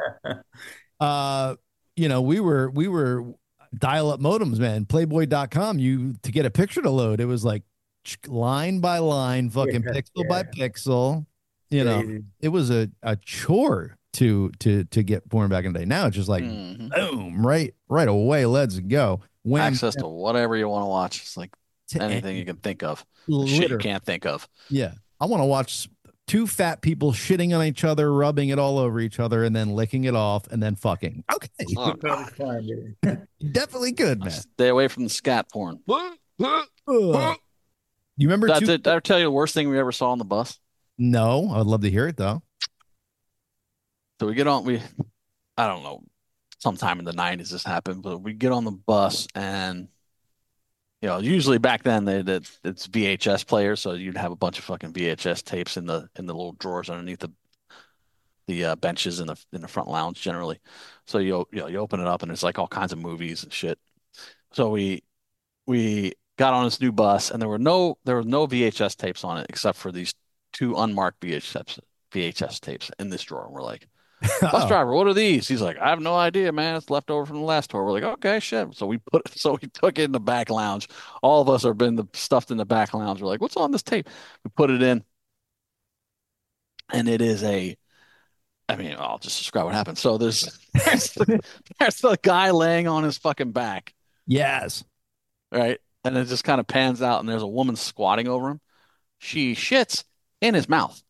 uh, you know, we were, we were dial up modems, man. Playboy dot com. You, to get a picture to load, it was like line by line, fucking Yeah, pixel yeah. by pixel. You know, Crazy. it was a, a chore to, to, to get porn back in the day. Now it's just like, Mhm. boom, right, right away. Let's go. When Access to whatever you want to watch. It's like to anything you can think of. Shit you literally. can't think of. Yeah. I want to watch two fat people shitting on each other, rubbing it all over each other, and then licking it off and then fucking. Okay. Oh, You probably find it. Definitely good, man. stay away from the scat porn. Ugh. You remember Did I, two? did I tell you the worst thing we ever saw on the bus? No, I would love to hear it though. So we get on, we, I don't know, sometime in the nineties this happened, but we get on the bus and, you know, usually back then they did it's V H S players, so you'd have a bunch of fucking V H S tapes in the in the little drawers underneath the the uh, benches in the in the front lounge generally. So you you know you open it up and it's like all kinds of movies and shit. So we we got on this new bus and there were no there were no V H S tapes on it except for these two unmarked V H S V H S tapes in this drawer. And we're like, bus Oh, driver, what are these? He's like, I have no idea, man. It's left over from the last tour. We're like, okay, shit. So we put so we took it in the back lounge. All of us are been the, stuffed in the back lounge. We're like, what's on this tape? We put it in, and it is a. I mean, I'll just describe what happened. So there's there's the, there's the guy laying on his fucking back, yes. right? And it just kind of pans out, and there's a woman squatting over him. She shits in his mouth.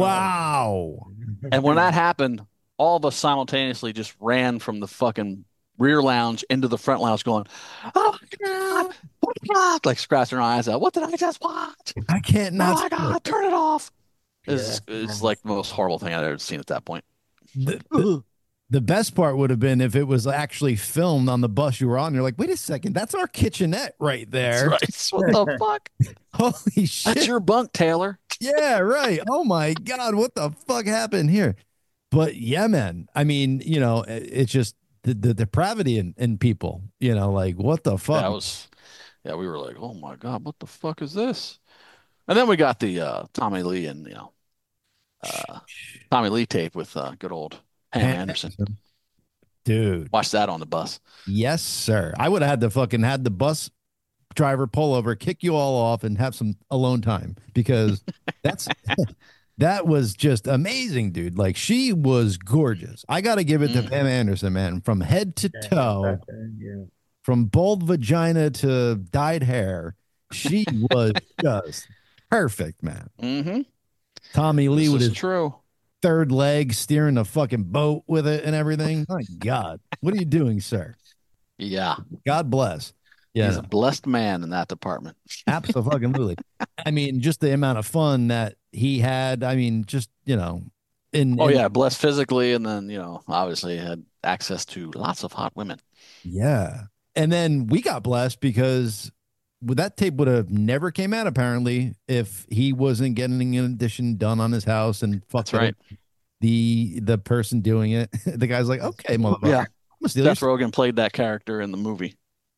Wow. And when that happened, all of us simultaneously just ran from the fucking rear lounge into the front lounge going, oh my God, oh my God, like scratching our eyes out. What did I just watch? I can't Oh not. my God, turn it off. It's, Yeah. it's like the most horrible thing I've ever seen at that point. The, the, the best part would have been if it was actually filmed on the bus you were on. You're like, wait a second, that's our kitchenette right there. That's right. What the fuck? Holy shit. That's your bunk, Taylor. Yeah, right. Oh my God, what the fuck happened here? But yeah, man. I mean, you know, it- it's just the, the depravity in, in people, you know, like what the fuck? That was, yeah, we were like, oh my God, what the fuck is this? And then we got the uh, Tommy Lee and, you know, uh, Tommy Lee tape with uh, good old Pam Pam Anderson. Dude. Watch that on the bus. Yes, sir. I would have had to fucking had the bus driver pull over, kick you all off, and have some alone time because that's that was just amazing, dude. Like she was gorgeous. I got to give it to Mm. Pam Anderson, man, from head to toe, Yeah. from bald vagina to dyed hair. She was just perfect, man. Mm-hmm. Tommy Lee This with is his true. third leg steering the fucking boat with it and everything. My God, what are you doing, sir? Yeah. God bless. Yeah, He's a blessed man in that department. absolutely. I mean, just the amount of fun that he had. I mean, just you know, in Oh in- yeah, blessed physically, and then you know, obviously had access to lots of hot women. yeah. And then we got blessed because well, that tape would have never came out apparently if he wasn't getting an addition done on his house and fucked That's right. up the the person doing it. The guy's like, okay, motherfucker, Yeah. I'm gonna steal your Seth Rogen played that character in the movie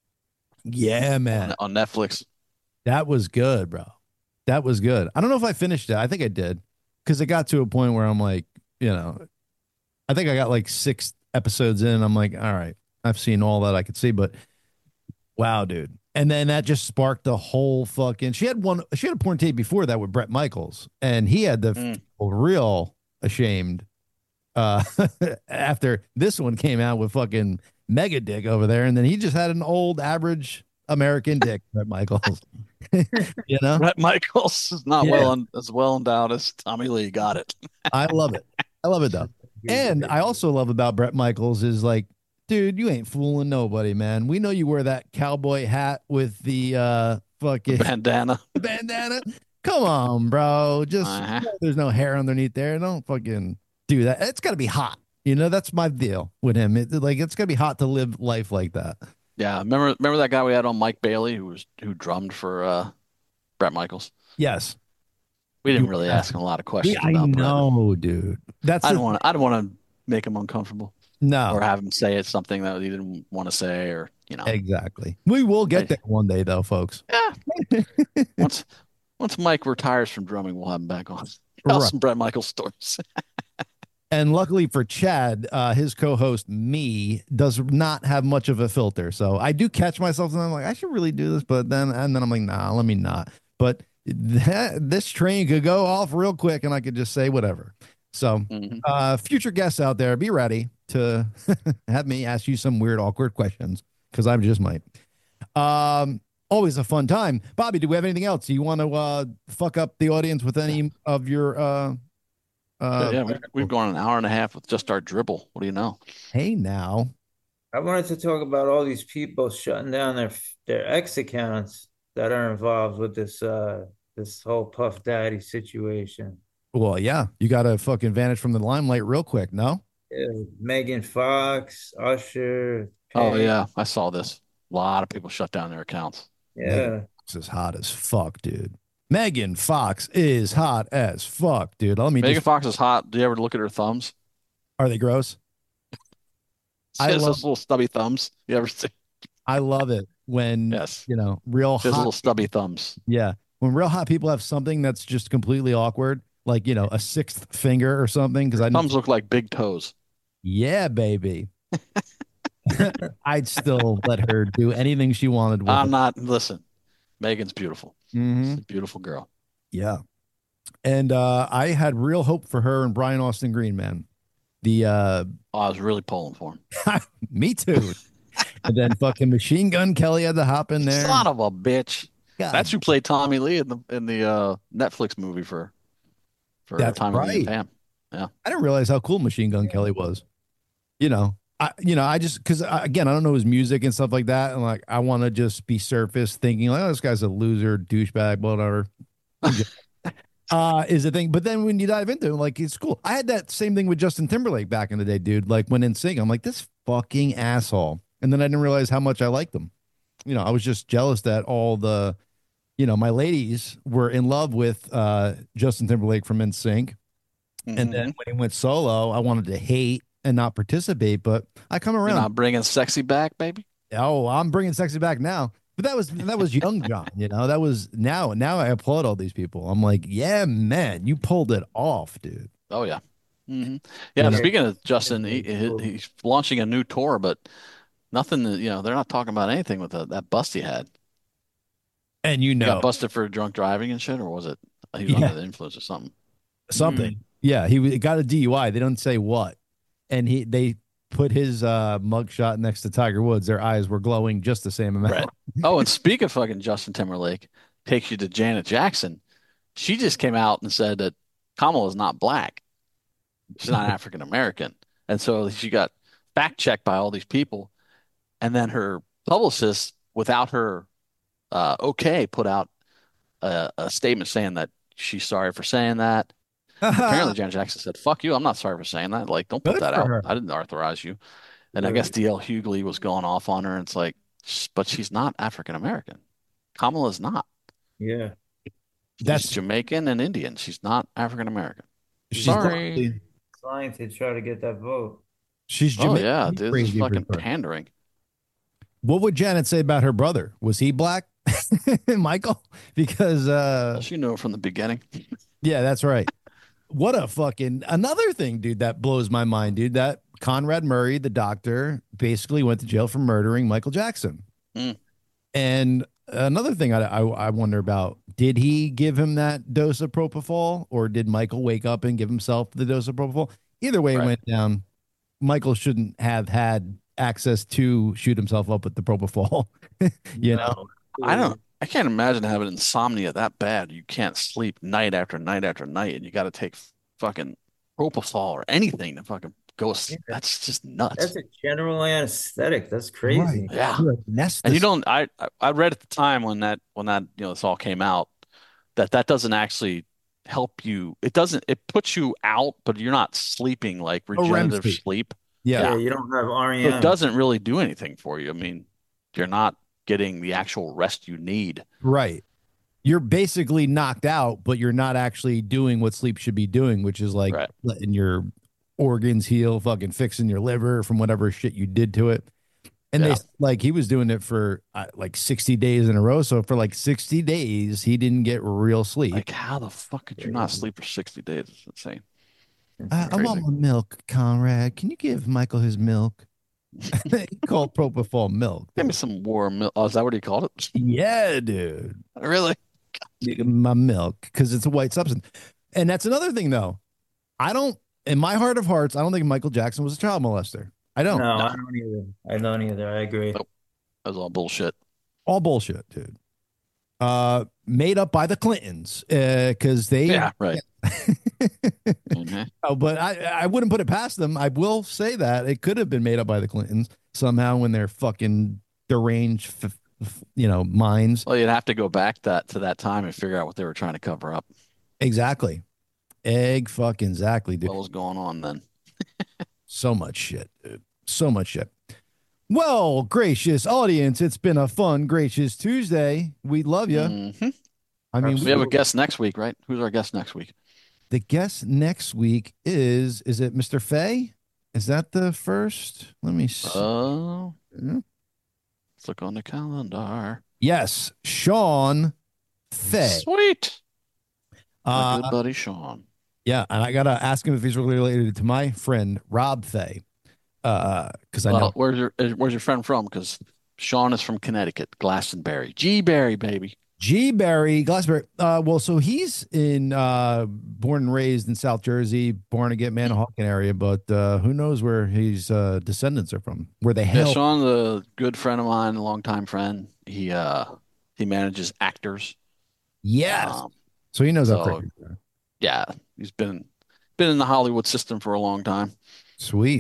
Yeah, man. on Netflix. That was good, bro. That was good. I don't know if I finished it. I think I did because it got to a point where I'm like, you know, I think I got like six episodes in. I'm like, all right, I've seen all that I could see, but wow, dude. And then that just sparked the whole fucking. She had one. She had a porn tape before that with Brett Michaels, and he had the Mm. real ashamed uh after this one came out with fucking mega dick over there, and then he just had an old average American dick, Brett Michaels. You know, Brett Michaels is not Yeah. well as well endowed as Tommy Lee. Got it. I love it. I love it though. And I also love about Brett Michaels is like, dude, you ain't fooling nobody, man. We know you wear that cowboy hat with the uh fucking Bandana. bandana. Come on, bro. Just Uh-huh. there's no hair underneath there. Don't fucking do that. It's got to be hot. You know, that's my deal with him. It, like it's got to be hot to live life like that. Yeah, remember remember that guy we had on, Mike Bailey, who was who drummed for uh, Bret Michaels. Yes. We You didn't were really ask him asking. a lot of We, questions I about Bret. know, dude. That's I the don't want to. I don't want to make him uncomfortable or no, have him say it's something that he didn't want to say, or you know. exactly. We will get Hey, there one day, though, folks. yeah. Once once Mike retires from drumming, we'll have him back on. Tell Right. some Bret Michaels stories. And luckily for Chad, uh, his co-host me does not have much of a filter. So I do catch myself and I'm like, I should really do this, but then and then I'm like, nah, let me not. But that, this train could go off real quick and I could just say whatever. So Mhm. uh, future guests out there, be ready to have me ask you some weird, awkward questions because I just might. Um, always a fun time. Bobby, do we have anything else? Do you want to uh, fuck up the audience with any of your uh, Yeah, uh, yeah, we've, we've gone an hour and a half with just our dribble. What do you know? hey now? I wanted to talk about all these people shutting down their their X accounts that are involved with this uh this whole Puff Daddy situation. Well, yeah, you got to fucking vanish from the limelight real quick. No, Yeah, Megan Fox, Usher, Oh Pink. yeah, I saw this. A lot of people shut down their accounts. Megan Yeah, Fox is hot as fuck, dude. Megan Fox is hot as fuck, dude. Let me Megan just. Fox is hot. Do you ever look at her thumbs? Are they gross? She I has love. those little stubby thumbs. You ever see? I love it when Yes. you know real She has hot. little stubby thumbs. Yeah, when real hot people have something that's just completely awkward, like you know a sixth finger or something. Because I, Thumbs look like big toes. yeah, baby. I'd still let her do anything she wanted with I'm it. not, listen, Megan's beautiful. Hmm. She's a beautiful girl. Yeah. And uh, I had real hope for her and Brian Austin Green, man. The uh, Oh, I was really pulling for him. me too. And then fucking Machine Gun Kelly had to hop in there. Son of a bitch. God, That's who played Tommy Lee in the in the uh, Netflix movie for for that's Tommy Lee and right. Pam. Yeah. I didn't realize how cool Machine Gun Kelly was. You know, I you know I just because again I don't know his music and stuff like that, and like I want to just be surface thinking like oh this guy's a loser douchebag whatever. uh is the thing, but then when you dive into it, like it's cool. I had that same thing with Justin Timberlake back in the day, dude. Like when in sync, I'm like this fucking asshole, and then I didn't realize how much I liked him. You know, I was just jealous that all the, you know, my ladies were in love with uh Justin Timberlake from N Sync, and then Mhm. when he went solo, I wanted to hate and not participate, but I come You're around. not bringing sexy back, baby. Oh, I'm bringing sexy back now. But that was that was young John, you know. That was now now I applaud all these people. I'm like, yeah, man, you pulled it off, dude. Oh yeah. hmm You Yeah. know? Speaking of Justin, he, he he's launching a new tour, but nothing. You know, they're not talking about anything with the, that bust he had. And you He got know busted for drunk driving and shit, or was it he was Yeah. under the influence or something? something. Yeah, he w- got a D U I. They don't say what. And he they put his uh mugshot next to Tiger Woods. Their eyes were glowing just the same amount. Right. Oh, and speak of fucking Justin Timberlake, takes you to Janet Jackson. She just came out and said that Kamala is not black. She's not African American. And so she got fact checked by all these people. And then her publicist, without her uh, okay, put out a, a statement saying that she's sorry for saying that. Apparently, Janet Jackson said, "Fuck you! I'm not sorry for saying that. Like, don't put Good that for out. her. I didn't authorize you." And I guess D L Hughley was going off on her. And it's like, "Sh- but she's not African American. Kamala's not. yeah. She's That's Jamaican and Indian. She's not African American." she's Sorry. definitely- Trying to try to get that vote. she's Oh Jamaican. yeah, dude, this Crazy is fucking for her. pandering. What would Janet say about her brother? Was he black? Michael? Because uh Well, she knew it from the beginning. yeah, that's right. What a fucking another thing, dude, that blows my mind, dude. That Conrad Murray, the doctor, basically went to jail for murdering Michael Jackson. Mm. And another thing I, I I wonder about, did he give him that dose of propofol, or did Michael wake up and give himself the dose of propofol? Either way it Right. went down. Michael shouldn't have had access to shoot himself up with the propofol. You know? I don't. I can't imagine having insomnia that bad. You can't sleep night after night after night, and you got to take fucking propofol or anything to fucking go. s- Yeah. That's just nuts. That's a general anesthetic. That's crazy. Yeah. You're anesthetist- And you don't. I I- I read at the time when that when that you know this all came out that that doesn't actually help you. It doesn't. It puts you out, but you're not sleeping like R E M regenerative sleep. sleep. Yeah. Yeah, you don't have So R E M. it doesn't really do anything for you. I mean, You're not getting the actual rest you need. Right. You're basically knocked out, but you're not actually doing what sleep should be doing, which is like Right. letting your organs heal, fucking fixing your liver from whatever shit you did to it. And Yeah. they like he was doing it for uh, like sixty days in a row. So for like sixty days, he didn't get real sleep. Like, how the fuck could you not sleep for sixty days? It's insane. I, I want my milk, Conrad. Can you give Michael his milk? He called propofol milk. Give me some warm milk. Oh, is that what he called it? Yeah, dude. Really? My milk, because it's a white substance. And that's another thing, though. I don't, in my heart of hearts, I don't think Michael Jackson was a child molester. I don't. No, No. I don't either. I don't either. I agree. Nope. That was all bullshit. All bullshit, dude. Uh, made up by the Clintons, uh, because they. Yeah, right. Mhm. Oh, but I, I wouldn't put it past them. I will say that it could have been made up by the Clintons somehow when they're fucking deranged, f- f- you know, minds. Well, you'd have to go back that to that time and figure out what they were trying to cover up. Exactly. Egg fucking exactly, dude. What was going on then? So much shit, dude. So much shit. Well, gracious audience, it's been a fun, gracious Tuesday. We love you. Mhm. I mean, We have a guest next week, right? Who's our guest next week? the guest next week is, is it Mister Fay? Is that the first? Let me see. Oh, Hmm? let's look on the calendar. Yes, Sean Fay. Sweet. My Uh, good buddy Sean. yeah, and I gotta ask him if he's really related to my friend Rob Fay. Uh, because I know Well, where's your uh, where's your friend from? Because Sean is from Connecticut, Glastonbury. G Berry, baby. G. Barry Glassberry. Uh, well, so he's in uh, born and raised in South Jersey, Barnegat, Manahawkin area, but uh, who knows where his uh, descendants are from? Where the Yeah, hell? Sean's a good friend of mine, a longtime friend. He uh he manages actors. Yes. Um, So he knows how so- crazy. they are. yeah, he's been been in the Hollywood system for a long time. Sweet.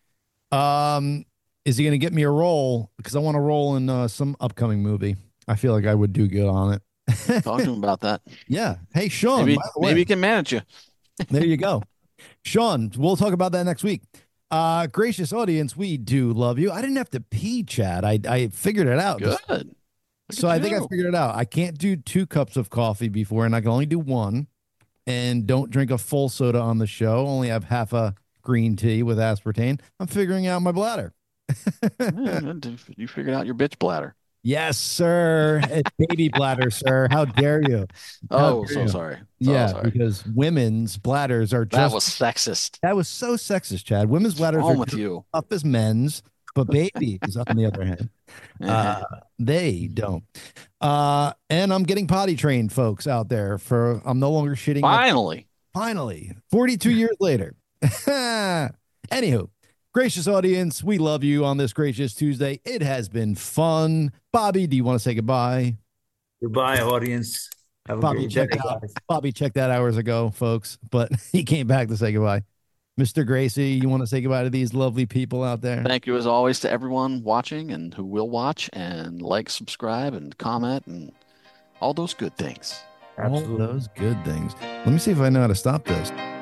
Um, is he gonna get me a role? Because I want to roll in uh, some upcoming movie. I feel like I would do good on it. Talk to him about that. Yeah. Hey, Sean. Maybe by the way, maybe he can manage you. there you go. Sean, we'll talk about that next week. Uh, gracious audience, we do love you. I didn't have to pee, Chad. I I figured it out. Good. Look So at I think I you. figured it out. I can't do two cups of coffee before, and I can only do one. And don't drink a full soda on the show. Only have half a green tea with aspartame. I'm figuring out my bladder. Yeah, you figured out your bitch bladder. Yes, sir. It's baby bladder, sir. How dare you? How Oh, dare so you? sorry. So Yeah, sorry. because women's bladders are That just was sexist. that was so sexist, Chad. Women's bladders What's wrong are with just you? tough as men's, but babies, on the other hand, Uh-huh. uh, they don't. Uh, and I'm getting potty trained, folks out there. For I'm no longer shitting. Finally. Finally, forty-two years later. Anywho, gracious audience, we love you on this gracious Tuesday. It has been fun. Bobby, do you want to say goodbye? Goodbye, audience. Have a Bobby great checked day, out. guys. Bobby checked that hours ago, folks, but he came back to say goodbye. Mister Gracie, you want to say goodbye to these lovely people out there? Thank you as always to everyone watching and who will watch and like, subscribe, and comment and all those good things. All Absolutely. those good things. Let me see if I know how to stop this.